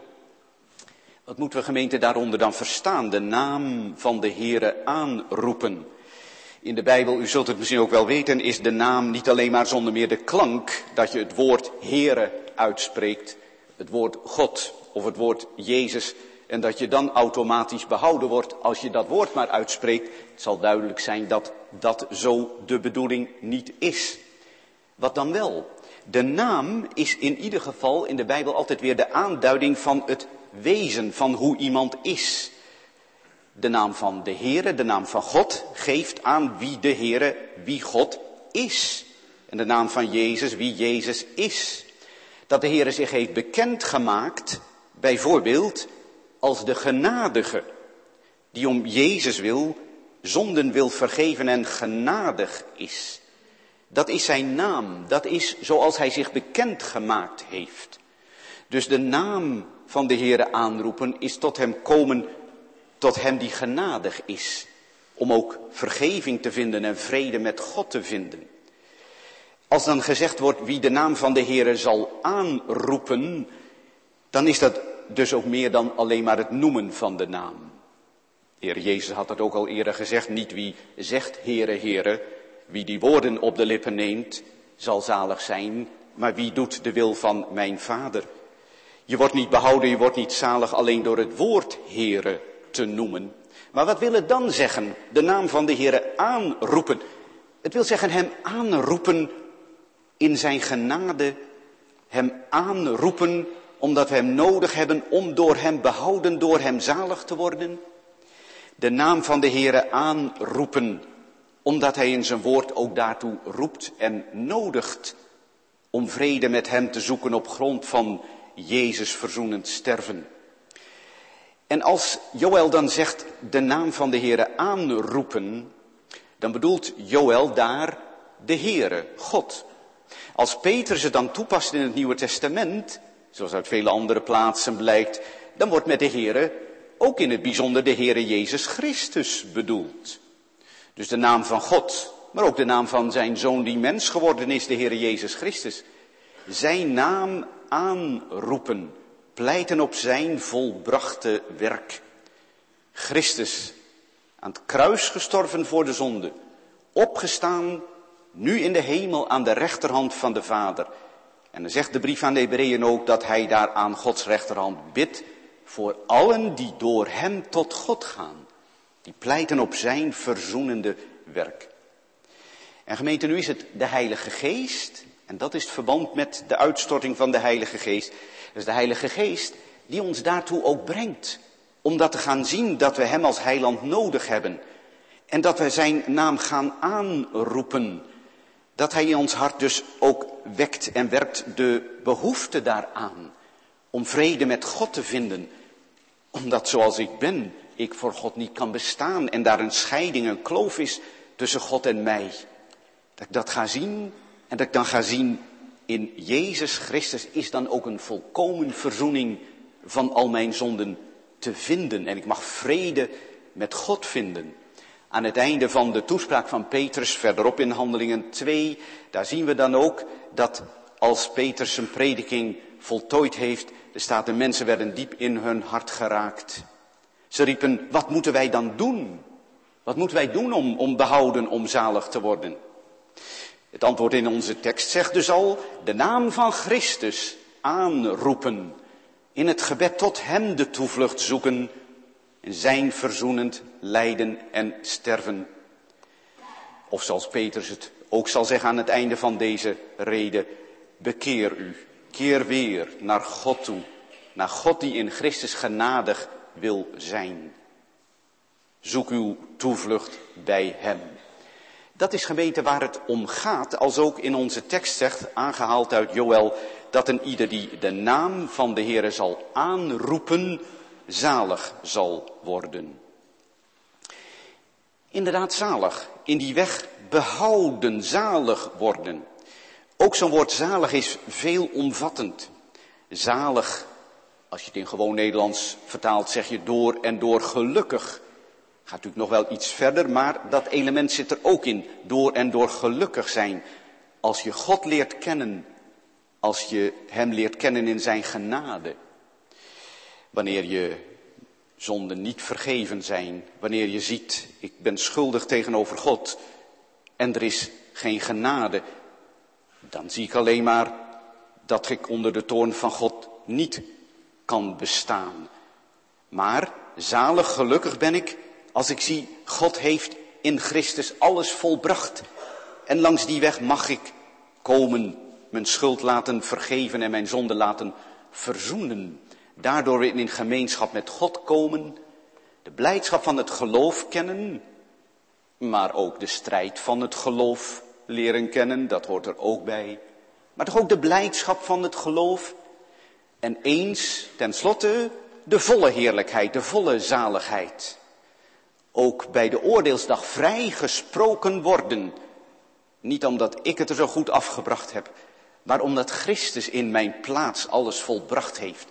Wat moeten we gemeente daaronder dan verstaan? De naam van de Heere aanroepen. In de Bijbel, u zult het misschien ook wel weten, is de naam niet alleen maar zonder meer de klank, dat je het woord Heere uitspreekt, het woord God of het woord Jezus, en dat je dan automatisch behouden wordt als je dat woord maar uitspreekt. Het zal duidelijk zijn dat dat zo de bedoeling niet is. Wat dan wel? De naam is in ieder geval in de Bijbel altijd weer de aanduiding van het wezen, van hoe iemand is. De naam van de Heere, de naam van God, geeft aan wie de Heere, wie God is. En de naam van Jezus, wie Jezus is. Dat de Heere zich heeft bekendgemaakt, bijvoorbeeld als de genadige, die om Jezus wil, zonden wil vergeven en genadig is. Dat is zijn naam, dat is zoals hij zich bekendgemaakt heeft. Dus de naam van de Heere aanroepen is tot hem komen, tot hem die genadig is. Om ook vergeving te vinden en vrede met God te vinden. Als dan gezegd wordt wie de naam van de Heere zal aanroepen, dan is dat dus ook meer dan alleen maar het noemen van de naam. De Heer Jezus had dat ook al eerder gezegd, niet wie zegt Heere, Heere, wie die woorden op de lippen neemt, zal zalig zijn, maar wie doet de wil van mijn Vader. Je wordt niet behouden, je wordt niet zalig alleen door het woord Heere te noemen. Maar wat wil het dan zeggen, de naam van de Heere aanroepen? Het wil zeggen hem aanroepen in zijn genade, hem aanroepen omdat we hem nodig hebben om door hem behouden, door hem zalig te worden. De naam van de Heere aanroepen, omdat hij in zijn woord ook daartoe roept en nodigt om vrede met hem te zoeken op grond van Jezus verzoenend sterven. En als Joël dan zegt de naam van de Heere aanroepen, dan bedoelt Joël daar de Heere, God. Als Petrus het dan toepast in het Nieuwe Testament, zoals uit vele andere plaatsen blijkt, dan wordt met de Heere ook in het bijzonder de Heere Jezus Christus bedoeld. Dus de naam van God, maar ook de naam van zijn Zoon die mens geworden is, de Heere Jezus Christus. Zijn naam aanroepen, pleiten op zijn volbrachte werk. Christus, aan het kruis gestorven voor de zonde, opgestaan, nu in de hemel aan de rechterhand van de Vader. En dan zegt de brief aan de Hebreeën ook dat hij daar aan Gods rechterhand bidt voor allen die door hem tot God gaan. Die pleiten op zijn verzoenende werk. En gemeente, nu is het de Heilige Geest, en dat is het verband met de uitstorting van de Heilige Geest. Dus de Heilige Geest die ons daartoe ook brengt. Om dat te gaan zien dat we hem als heiland nodig hebben. En dat we zijn naam gaan aanroepen. Dat hij in ons hart dus ook wekt en werkt de behoefte daaraan. Om vrede met God te vinden. Omdat zoals ik ben, ik voor God niet kan bestaan. En daar een scheiding, een kloof is tussen God en mij. Dat ik dat ga zien En dat ik dan ga zien, in Jezus Christus is dan ook een volkomen verzoening van al mijn zonden te vinden. En ik mag vrede met God vinden. Aan het einde van de toespraak van Petrus, verderop in Handelingen twee, daar zien we dan ook dat als Petrus zijn prediking voltooid heeft, er staat, de mensen werden diep in hun hart geraakt. Ze riepen, wat moeten wij dan doen? Wat moeten wij doen om, om behouden, om zalig te worden? Het antwoord in onze tekst zegt dus al, de naam van Christus aanroepen. In het gebed tot hem de toevlucht zoeken. En zijn verzoenend lijden en sterven. Of zoals Petrus het ook zal zeggen aan het einde van deze rede. Bekeer u, keer weer naar God toe. Naar God die in Christus genadig wil zijn. Zoek uw toevlucht bij hem. Dat is gemeente waar het om gaat, als ook in onze tekst zegt, aangehaald uit Joël, dat een ieder die de naam van de Heere zal aanroepen, zalig zal worden. Inderdaad zalig, in die weg behouden, zalig worden. Ook zo'n woord zalig is veelomvattend. Zalig, als je het in gewoon Nederlands vertaalt, zeg je door en door gelukkig. Gaat natuurlijk nog wel iets verder, maar dat element zit er ook in. Door en door gelukkig zijn. Als je God leert kennen, als je hem leert kennen in zijn genade. Wanneer je zonden niet vergeven zijn, wanneer je ziet, ik ben schuldig tegenover God en er is geen genade, dan zie ik alleen maar dat ik onder de toorn van God niet kan bestaan. Maar zalig, gelukkig ben ik als ik zie, God heeft in Christus alles volbracht. En langs die weg mag ik komen, mijn schuld laten vergeven en mijn zonde laten verzoenen. Daardoor in gemeenschap met God komen, de blijdschap van het geloof kennen, maar ook de strijd van het geloof leren kennen, dat hoort er ook bij. Maar toch ook de blijdschap van het geloof en eens, tenslotte, de volle heerlijkheid, de volle zaligheid. Ook bij de oordeelsdag vrijgesproken worden. Niet omdat ik het er zo goed afgebracht heb, maar omdat Christus in mijn plaats alles volbracht heeft.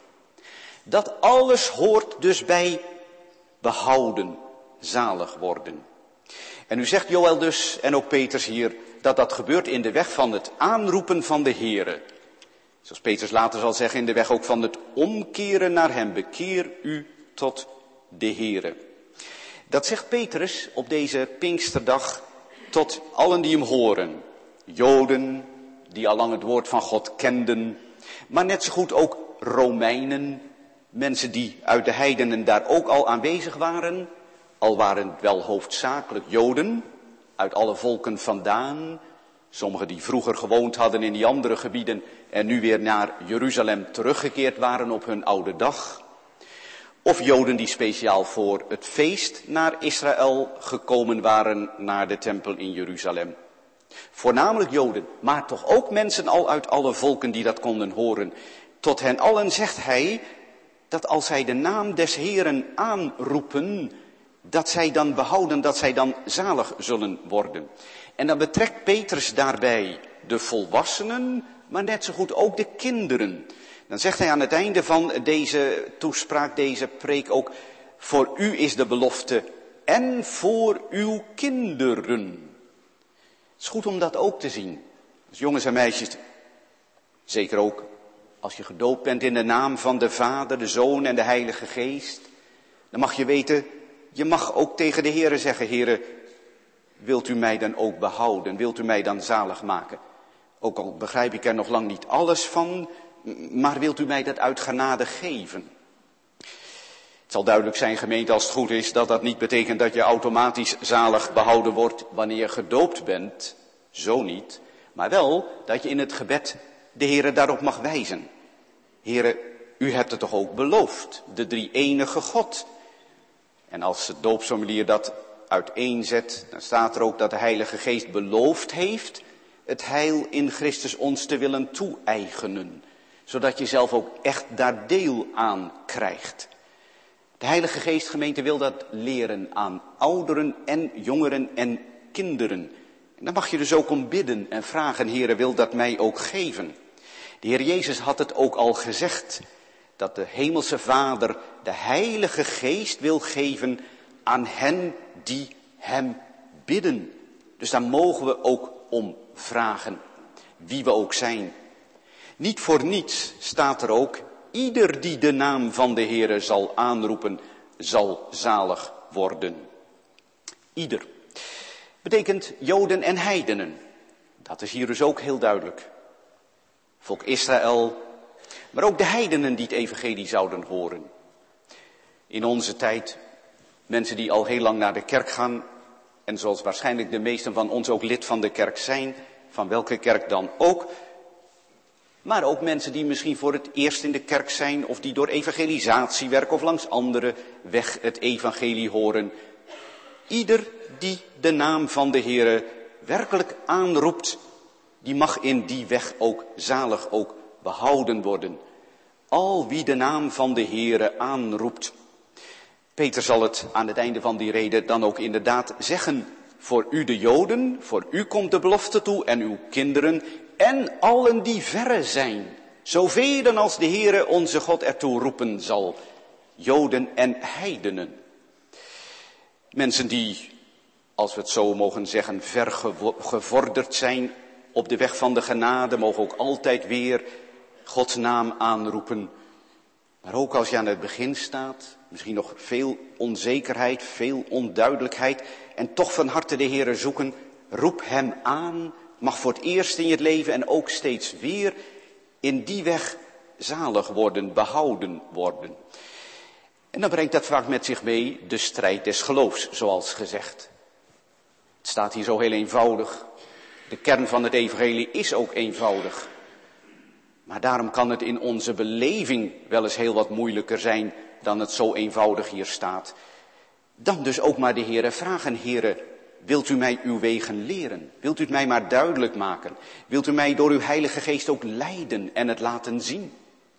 Dat alles hoort dus bij behouden, zalig worden. En nu zegt Joël dus, en ook Petrus hier, dat dat gebeurt in de weg van het aanroepen van de Heere. Zoals Petrus later zal zeggen, in de weg ook van het omkeren naar hem. Bekeer u tot de Heere. Dat zegt Petrus op deze Pinksterdag tot allen die hem horen. Joden, die al lang het woord van God kenden, maar net zo goed ook Romeinen, mensen die uit de heidenen daar ook al aanwezig waren, al waren het wel hoofdzakelijk Joden, uit alle volken vandaan, sommigen die vroeger gewoond hadden in die andere gebieden en nu weer naar Jeruzalem teruggekeerd waren op hun oude dag. Of Joden die speciaal voor het feest naar Israël gekomen waren, naar de tempel in Jeruzalem. Voornamelijk Joden, maar toch ook mensen al uit alle volken die dat konden horen. Tot hen allen zegt hij dat als zij de naam des Heeren aanroepen, dat zij dan behouden, dat zij dan zalig zullen worden. En dan betrekt Petrus daarbij de volwassenen, maar net zo goed ook de kinderen. Dan zegt hij aan het einde van deze toespraak, deze preek ook, voor u is de belofte en voor uw kinderen. Het is goed om dat ook te zien. Dus jongens en meisjes, zeker ook als je gedoopt bent in de naam van de Vader, de Zoon en de Heilige Geest, dan mag je weten, je mag ook tegen de Heere zeggen, Heere, wilt u mij dan ook behouden, wilt u mij dan zalig maken? Ook al begrijp ik er nog lang niet alles van, maar wilt u mij dat uit genade geven? Het zal duidelijk zijn, gemeente, als het goed is, dat dat niet betekent dat je automatisch zalig behouden wordt wanneer je gedoopt bent. Zo niet. Maar wel dat je in het gebed de Heere daarop mag wijzen. Heere, u hebt het toch ook beloofd, de drie-enige God. En als het doopsformulier dat uiteenzet, dan staat er ook dat de Heilige Geest beloofd heeft het heil in Christus ons te willen toe-eigenen. Zodat je zelf ook echt daar deel aan krijgt. De Heilige Geest, gemeente, wil dat leren aan ouderen en jongeren en kinderen. En dan mag je dus ook om bidden en vragen, Heere, wil dat mij ook geven. De Heer Jezus had het ook al gezegd, dat de Hemelse Vader de Heilige Geest wil geven aan hen die hem bidden. Dus daar mogen we ook om vragen, wie we ook zijn. Niet voor niets staat er ook, ieder die de naam van de Heere zal aanroepen, zal zalig worden. Ieder. Betekent Joden en heidenen. Dat is hier dus ook heel duidelijk. Volk Israël, maar ook de heidenen die het evangelie zouden horen. In onze tijd, mensen die al heel lang naar de kerk gaan, en zoals waarschijnlijk de meesten van ons ook lid van de kerk zijn, van welke kerk dan ook. Maar ook mensen die misschien voor het eerst in de kerk zijn, of die door evangelisatiewerk of langs andere weg het evangelie horen. Ieder die de naam van de Heere werkelijk aanroept, die mag in die weg ook zalig ook behouden worden. Al wie de naam van de Heere aanroept. Peter zal het aan het einde van die reden dan ook inderdaad zeggen. Voor u de Joden, voor u komt de belofte toe en uw kinderen en allen die verre zijn. Zoveel als de Heere onze God ertoe roepen zal. Joden en heidenen. Mensen die, als we het zo mogen zeggen, ver gevorderd zijn op de weg van de genade, mogen ook altijd weer Gods naam aanroepen. Maar ook als je aan het begin staat, misschien nog veel onzekerheid, veel onduidelijkheid, en toch van harte de Heere zoeken, roep hem aan, mag voor het eerst in je leven en ook steeds weer in die weg zalig worden, behouden worden. En dan brengt dat vaak met zich mee de strijd des geloofs, zoals gezegd. Het staat hier zo heel eenvoudig. De kern van het evangelie is ook eenvoudig. Maar daarom kan het in onze beleving wel eens heel wat moeilijker zijn dan het zo eenvoudig hier staat. Dan dus ook maar de Heere vragen, Heere, wilt u mij uw wegen leren? Wilt u het mij maar duidelijk maken? Wilt u mij door uw Heilige Geest ook leiden en het laten zien?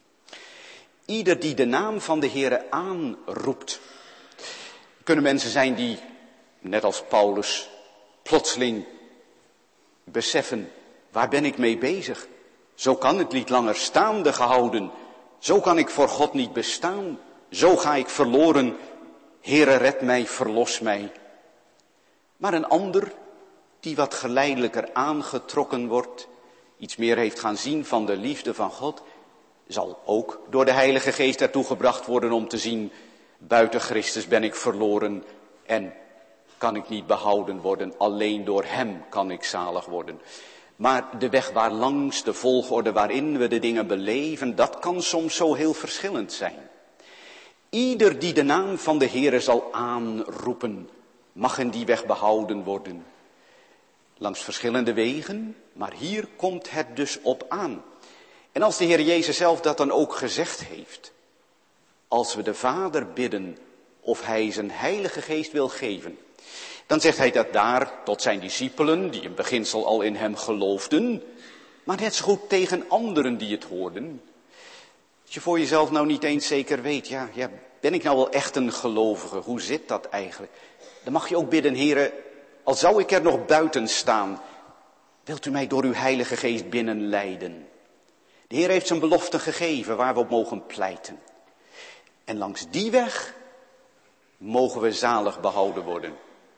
Ieder die de naam van de Heere aanroept. Er kunnen mensen zijn die, net als Paulus, plotseling beseffen, waar ben ik mee bezig? Zo kan het niet langer staande gehouden. Zo kan ik voor God niet bestaan. Zo ga ik verloren. Heere, red mij, verlos mij. Maar een ander, die wat geleidelijker aangetrokken wordt, iets meer heeft gaan zien van de liefde van God, zal ook door de Heilige Geest ertoe gebracht worden om te zien, buiten Christus ben ik verloren en kan ik niet behouden worden. Alleen door hem kan ik zalig worden. Maar de weg waarlangs, de volgorde waarin we de dingen beleven, dat kan soms zo heel verschillend zijn. Ieder die de naam van de Heere zal aanroepen, mag in die weg behouden worden. Langs verschillende wegen, maar hier komt het dus op aan. En als de Heer Jezus zelf dat dan ook gezegd heeft, als we de Vader bidden of hij zijn Heilige Geest wil geven, dan zegt hij dat daar tot zijn discipelen, die in beginsel al in hem geloofden, maar net zo goed tegen anderen die het hoorden. Als je voor jezelf nou niet eens zeker weet, ja, ja, ben ik nou wel echt een gelovige? Hoe zit dat eigenlijk? Dan mag je ook bidden, Heere, al zou ik er nog buiten staan, wilt u mij door uw Heilige Geest binnenleiden? De Heer heeft zijn belofte gegeven waar we op mogen pleiten. En langs die weg mogen we zalig behouden worden.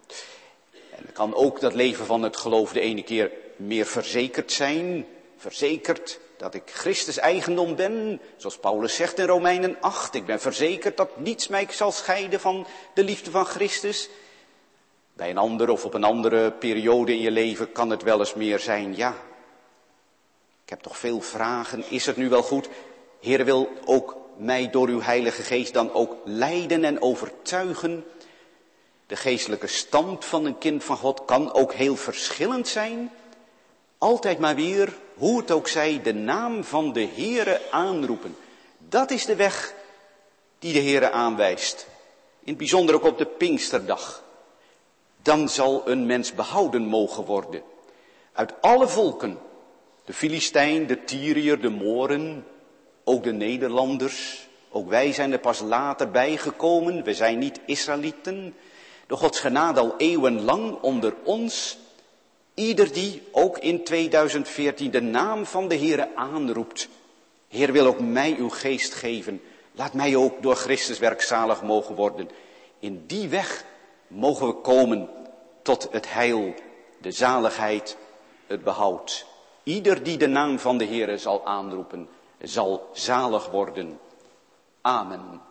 En dan kan ook dat leven van het geloof de ene keer meer verzekerd zijn. Verzekerd dat ik Christus eigendom ben. Zoals Paulus zegt in Romeinen acht. Ik ben verzekerd dat niets mij zal scheiden van de liefde van Christus. Bij een andere of op een andere periode in je leven kan het wel eens meer zijn. Ja, ik heb toch veel vragen. Is het nu wel goed? Heer wil ook mij door uw Heilige Geest dan ook leiden en overtuigen. De geestelijke stand van een kind van God kan ook heel verschillend zijn. Altijd maar weer, hoe het ook zij, de naam van de Heere aanroepen. Dat is de weg die de Heere aanwijst. In het bijzonder ook op de Pinksterdag. Dan zal een mens behouden mogen worden. Uit alle volken. De Filistijn, de Tyriër, de Mooren, ook de Nederlanders. Ook wij zijn er pas later bijgekomen. We zijn niet Israëlieten. Door Gods genade al eeuwenlang onder ons. Ieder die ook in tweeduizend veertien de naam van de Heere aanroept. Heer, wil ook mij uw geest geven. Laat mij ook door Christus werkzalig mogen worden. In die weg mogen we komen tot het heil, de zaligheid, het behoud. Ieder die de naam van de Heere zal aanroepen, zal zalig worden. Amen.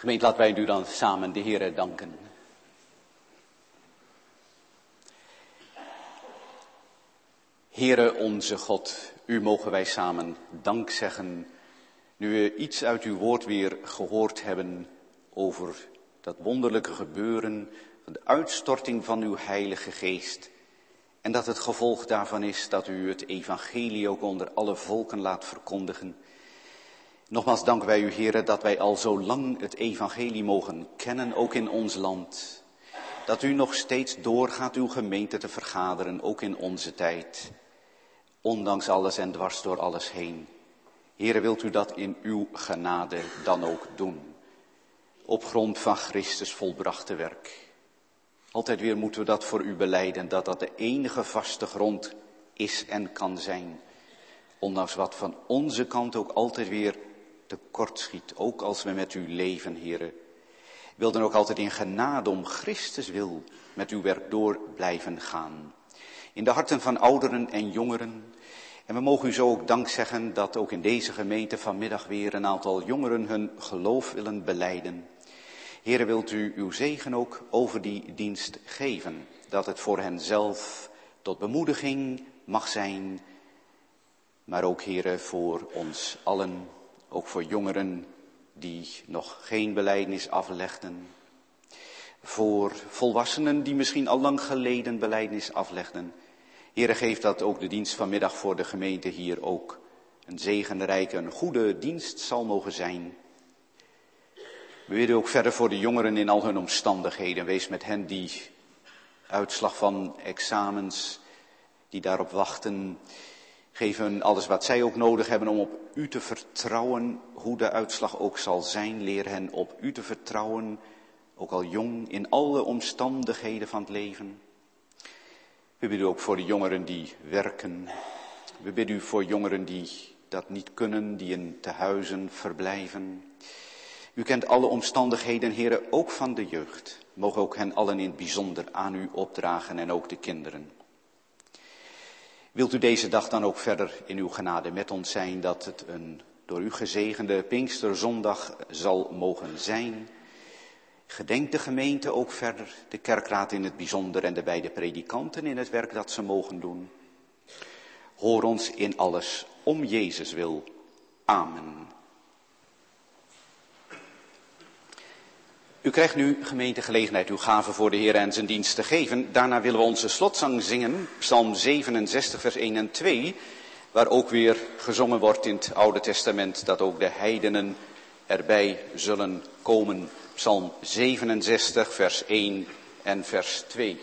Gemeente, laten wij nu dan samen de Heere danken. Heere onze God, u mogen wij samen dank zeggen, nu we iets uit uw woord weer gehoord hebben over dat wonderlijke gebeuren van de uitstorting van uw Heilige Geest. En dat het gevolg daarvan is dat u het evangelie ook onder alle volken laat verkondigen. Nogmaals danken wij u, Heere, dat wij al zo lang het evangelie mogen kennen, ook in ons land. Dat u nog steeds doorgaat uw gemeente te vergaderen, ook in onze tijd. Ondanks alles en dwars door alles heen. Heere, wilt u dat in uw genade dan ook doen? Op grond van Christus volbrachte werk. Altijd weer moeten we dat voor u belijden, dat dat de enige vaste grond is en kan zijn. Ondanks wat van onze kant ook altijd weer tekort schiet, ook als we met u leven, Heere. Wil dan ook altijd in genade om Christus wil met uw werk door blijven gaan. In de harten van ouderen en jongeren. En we mogen u zo ook dank zeggen dat ook in deze gemeente vanmiddag weer een aantal jongeren hun geloof willen belijden. Heere, wilt u uw zegen ook over die dienst geven, dat het voor hen zelf tot bemoediging mag zijn, maar ook, Heere, voor ons allen, ook voor jongeren die nog geen belijdenis aflegden, voor volwassenen die misschien al lang geleden belijdenis aflegden. Heere, geef dat ook de dienst vanmiddag voor de gemeente hier ook een zegenrijke, een goede dienst zal mogen zijn. We bidden ook verder voor de jongeren in al hun omstandigheden. Wees met hen die uitslag van examens, die daarop wachten. Geef hen alles wat zij ook nodig hebben om op u te vertrouwen, hoe de uitslag ook zal zijn. Leer hen op u te vertrouwen, ook al jong, in alle omstandigheden van het leven. We bidden ook voor de jongeren die werken. We bidden u voor jongeren die dat niet kunnen, die in tehuizen verblijven. U kent alle omstandigheden, Heere, ook van de jeugd. Mogen ook hen allen in het bijzonder aan u opdragen en ook de kinderen. Wilt u deze dag dan ook verder in uw genade met ons zijn, dat het een door u gezegende Pinksterzondag zal mogen zijn. Gedenk de gemeente ook verder, de kerkraad in het bijzonder en de beide predikanten in het werk dat ze mogen doen. Hoor ons in alles om Jezus wil. Amen. U krijgt nu, gemeente, gelegenheid uw gave voor de Heer en zijn dienst te geven. Daarna willen we onze slotzang zingen, Psalm zevenenzestig, vers één en twee, waar ook weer gezongen wordt in het Oude Testament, dat ook de heidenen erbij zullen komen. Psalm zevenenzestig, vers één en vers twee.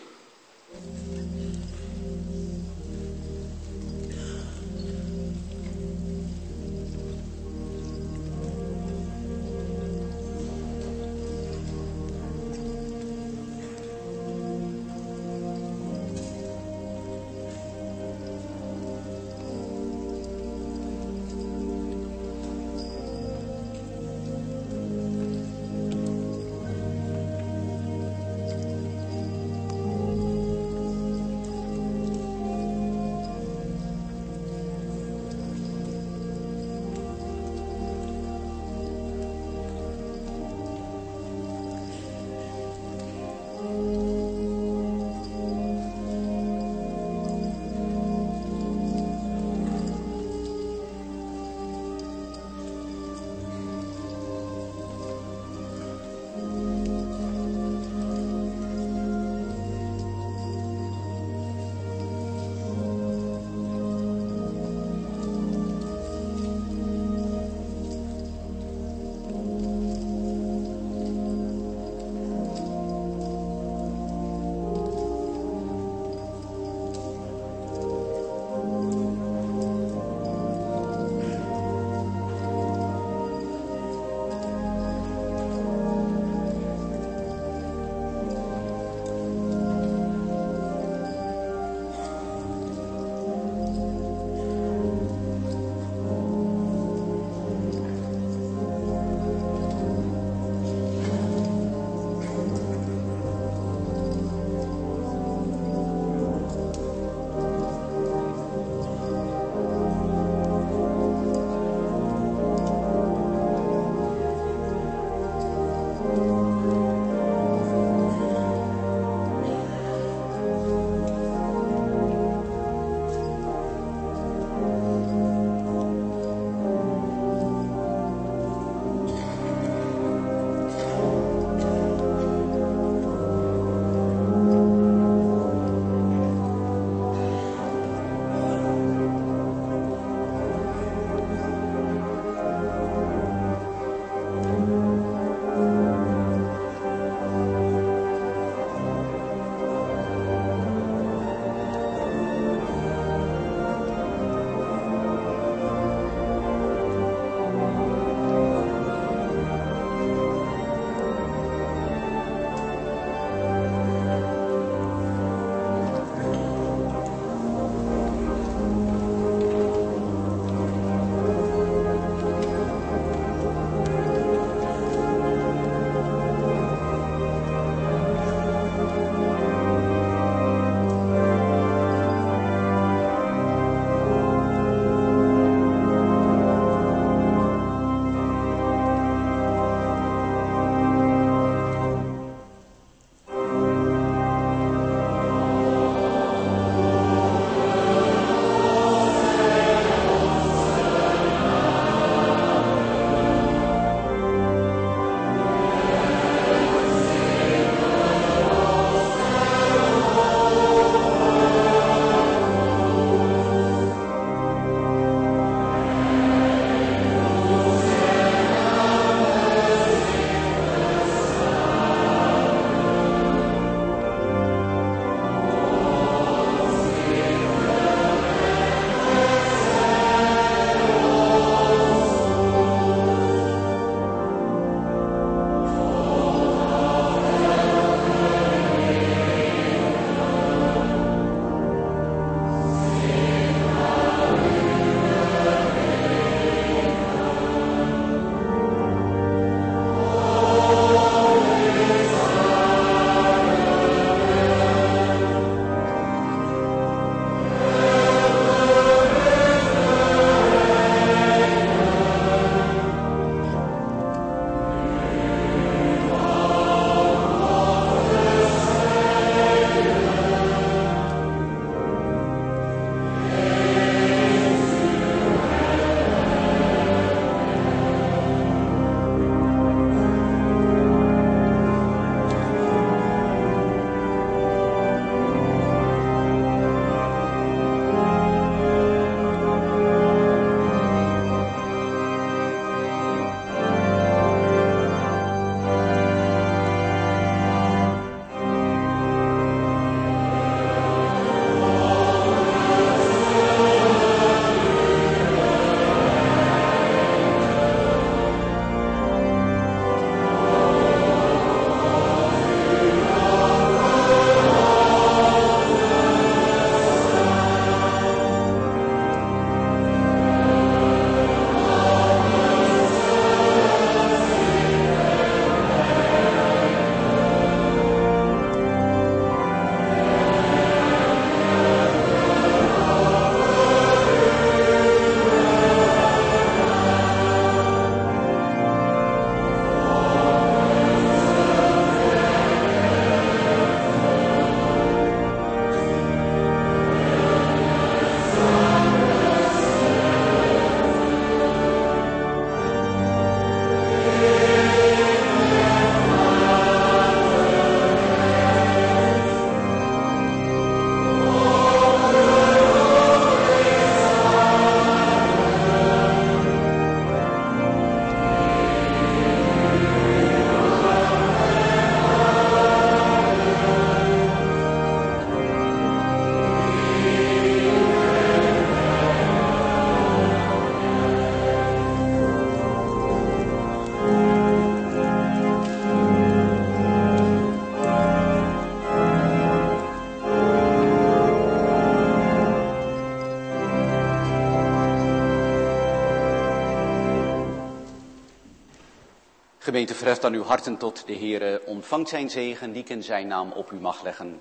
Gemeente, verheft dan uw harten tot de Heere, ontvangt zijn zegen die ik in zijn naam op u mag leggen.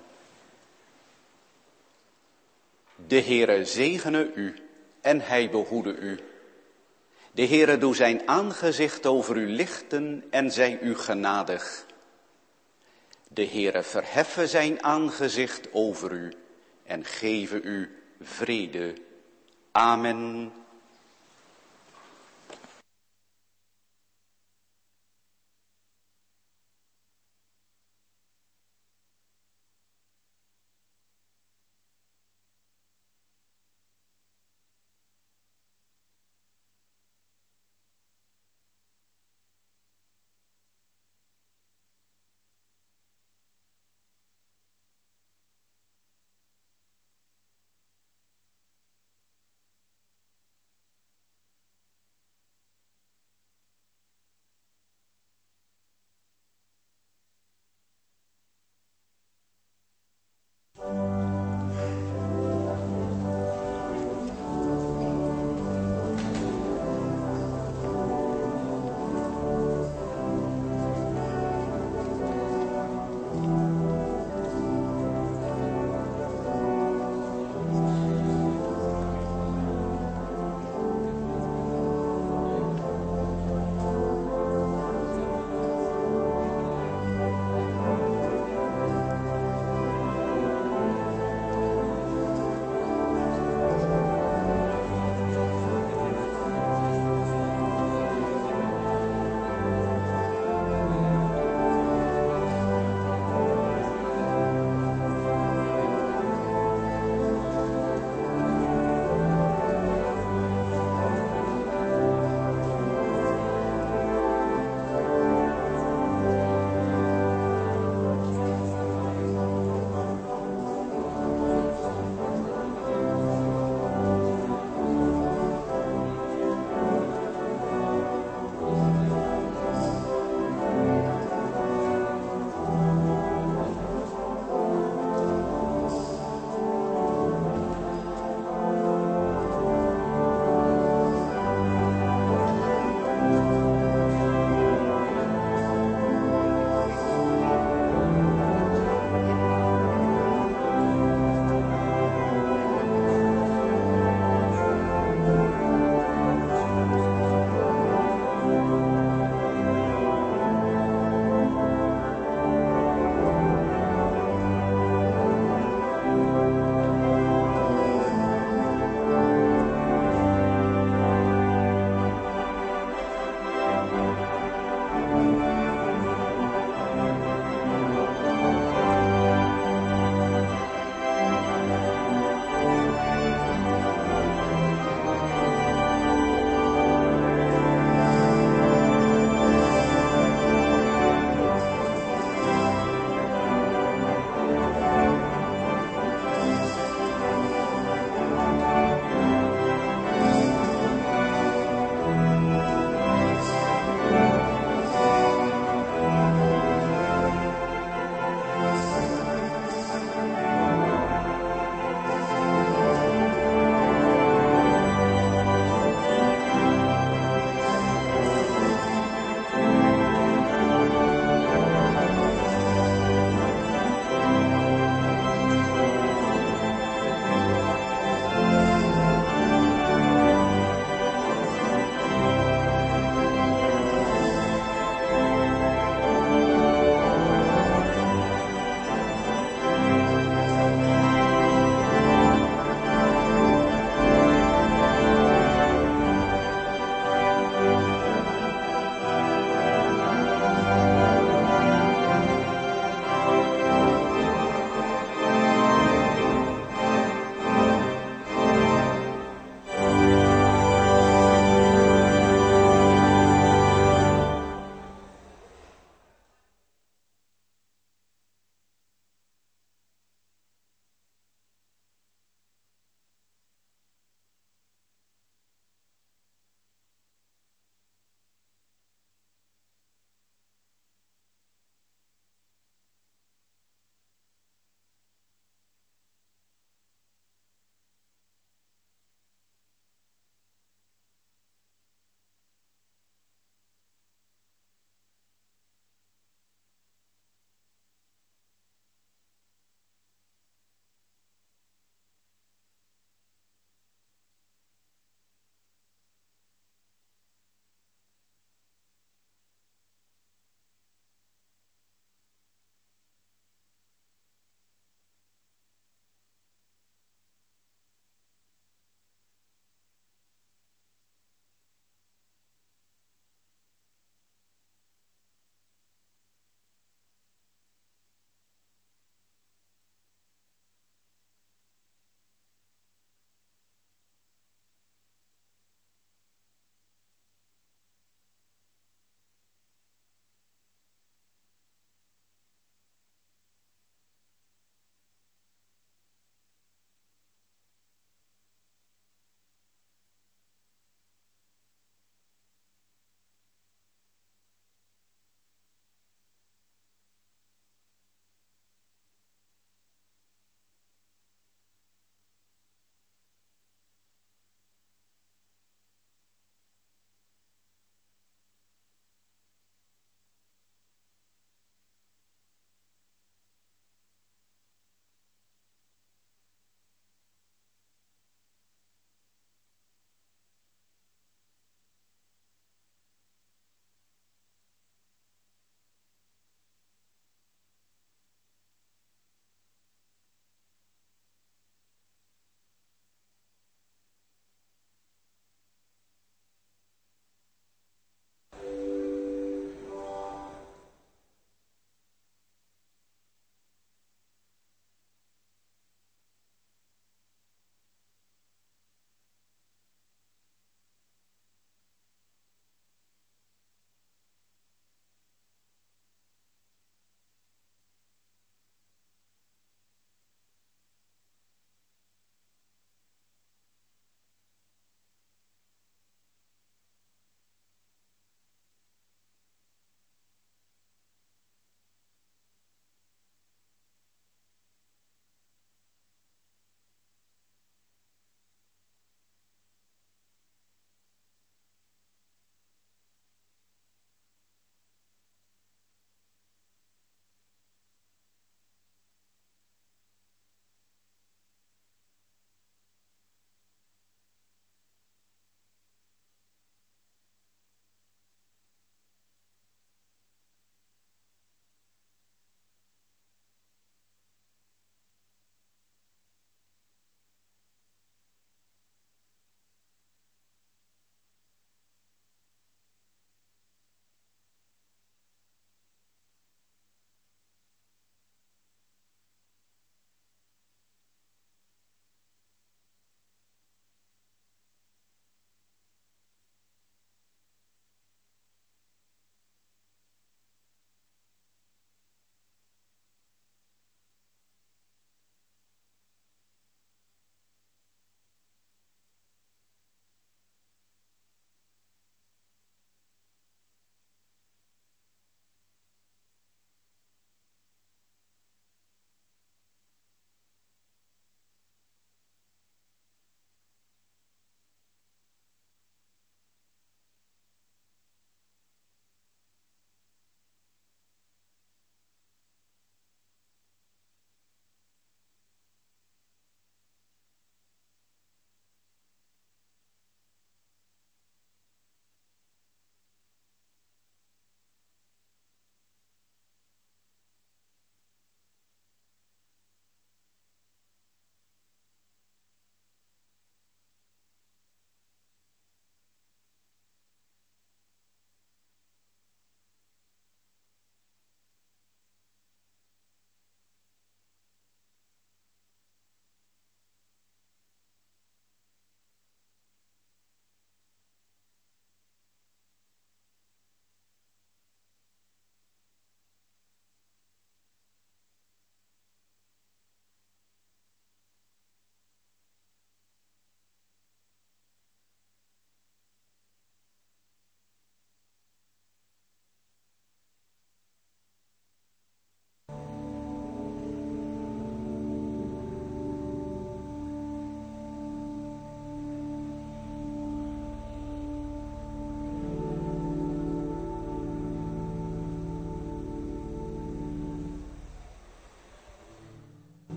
De Heere zegene u en hij behoede u. De Heere doe zijn aangezicht over u lichten en zij u genadig. De Heere verheffe zijn aangezicht over u en geven u vrede. Amen.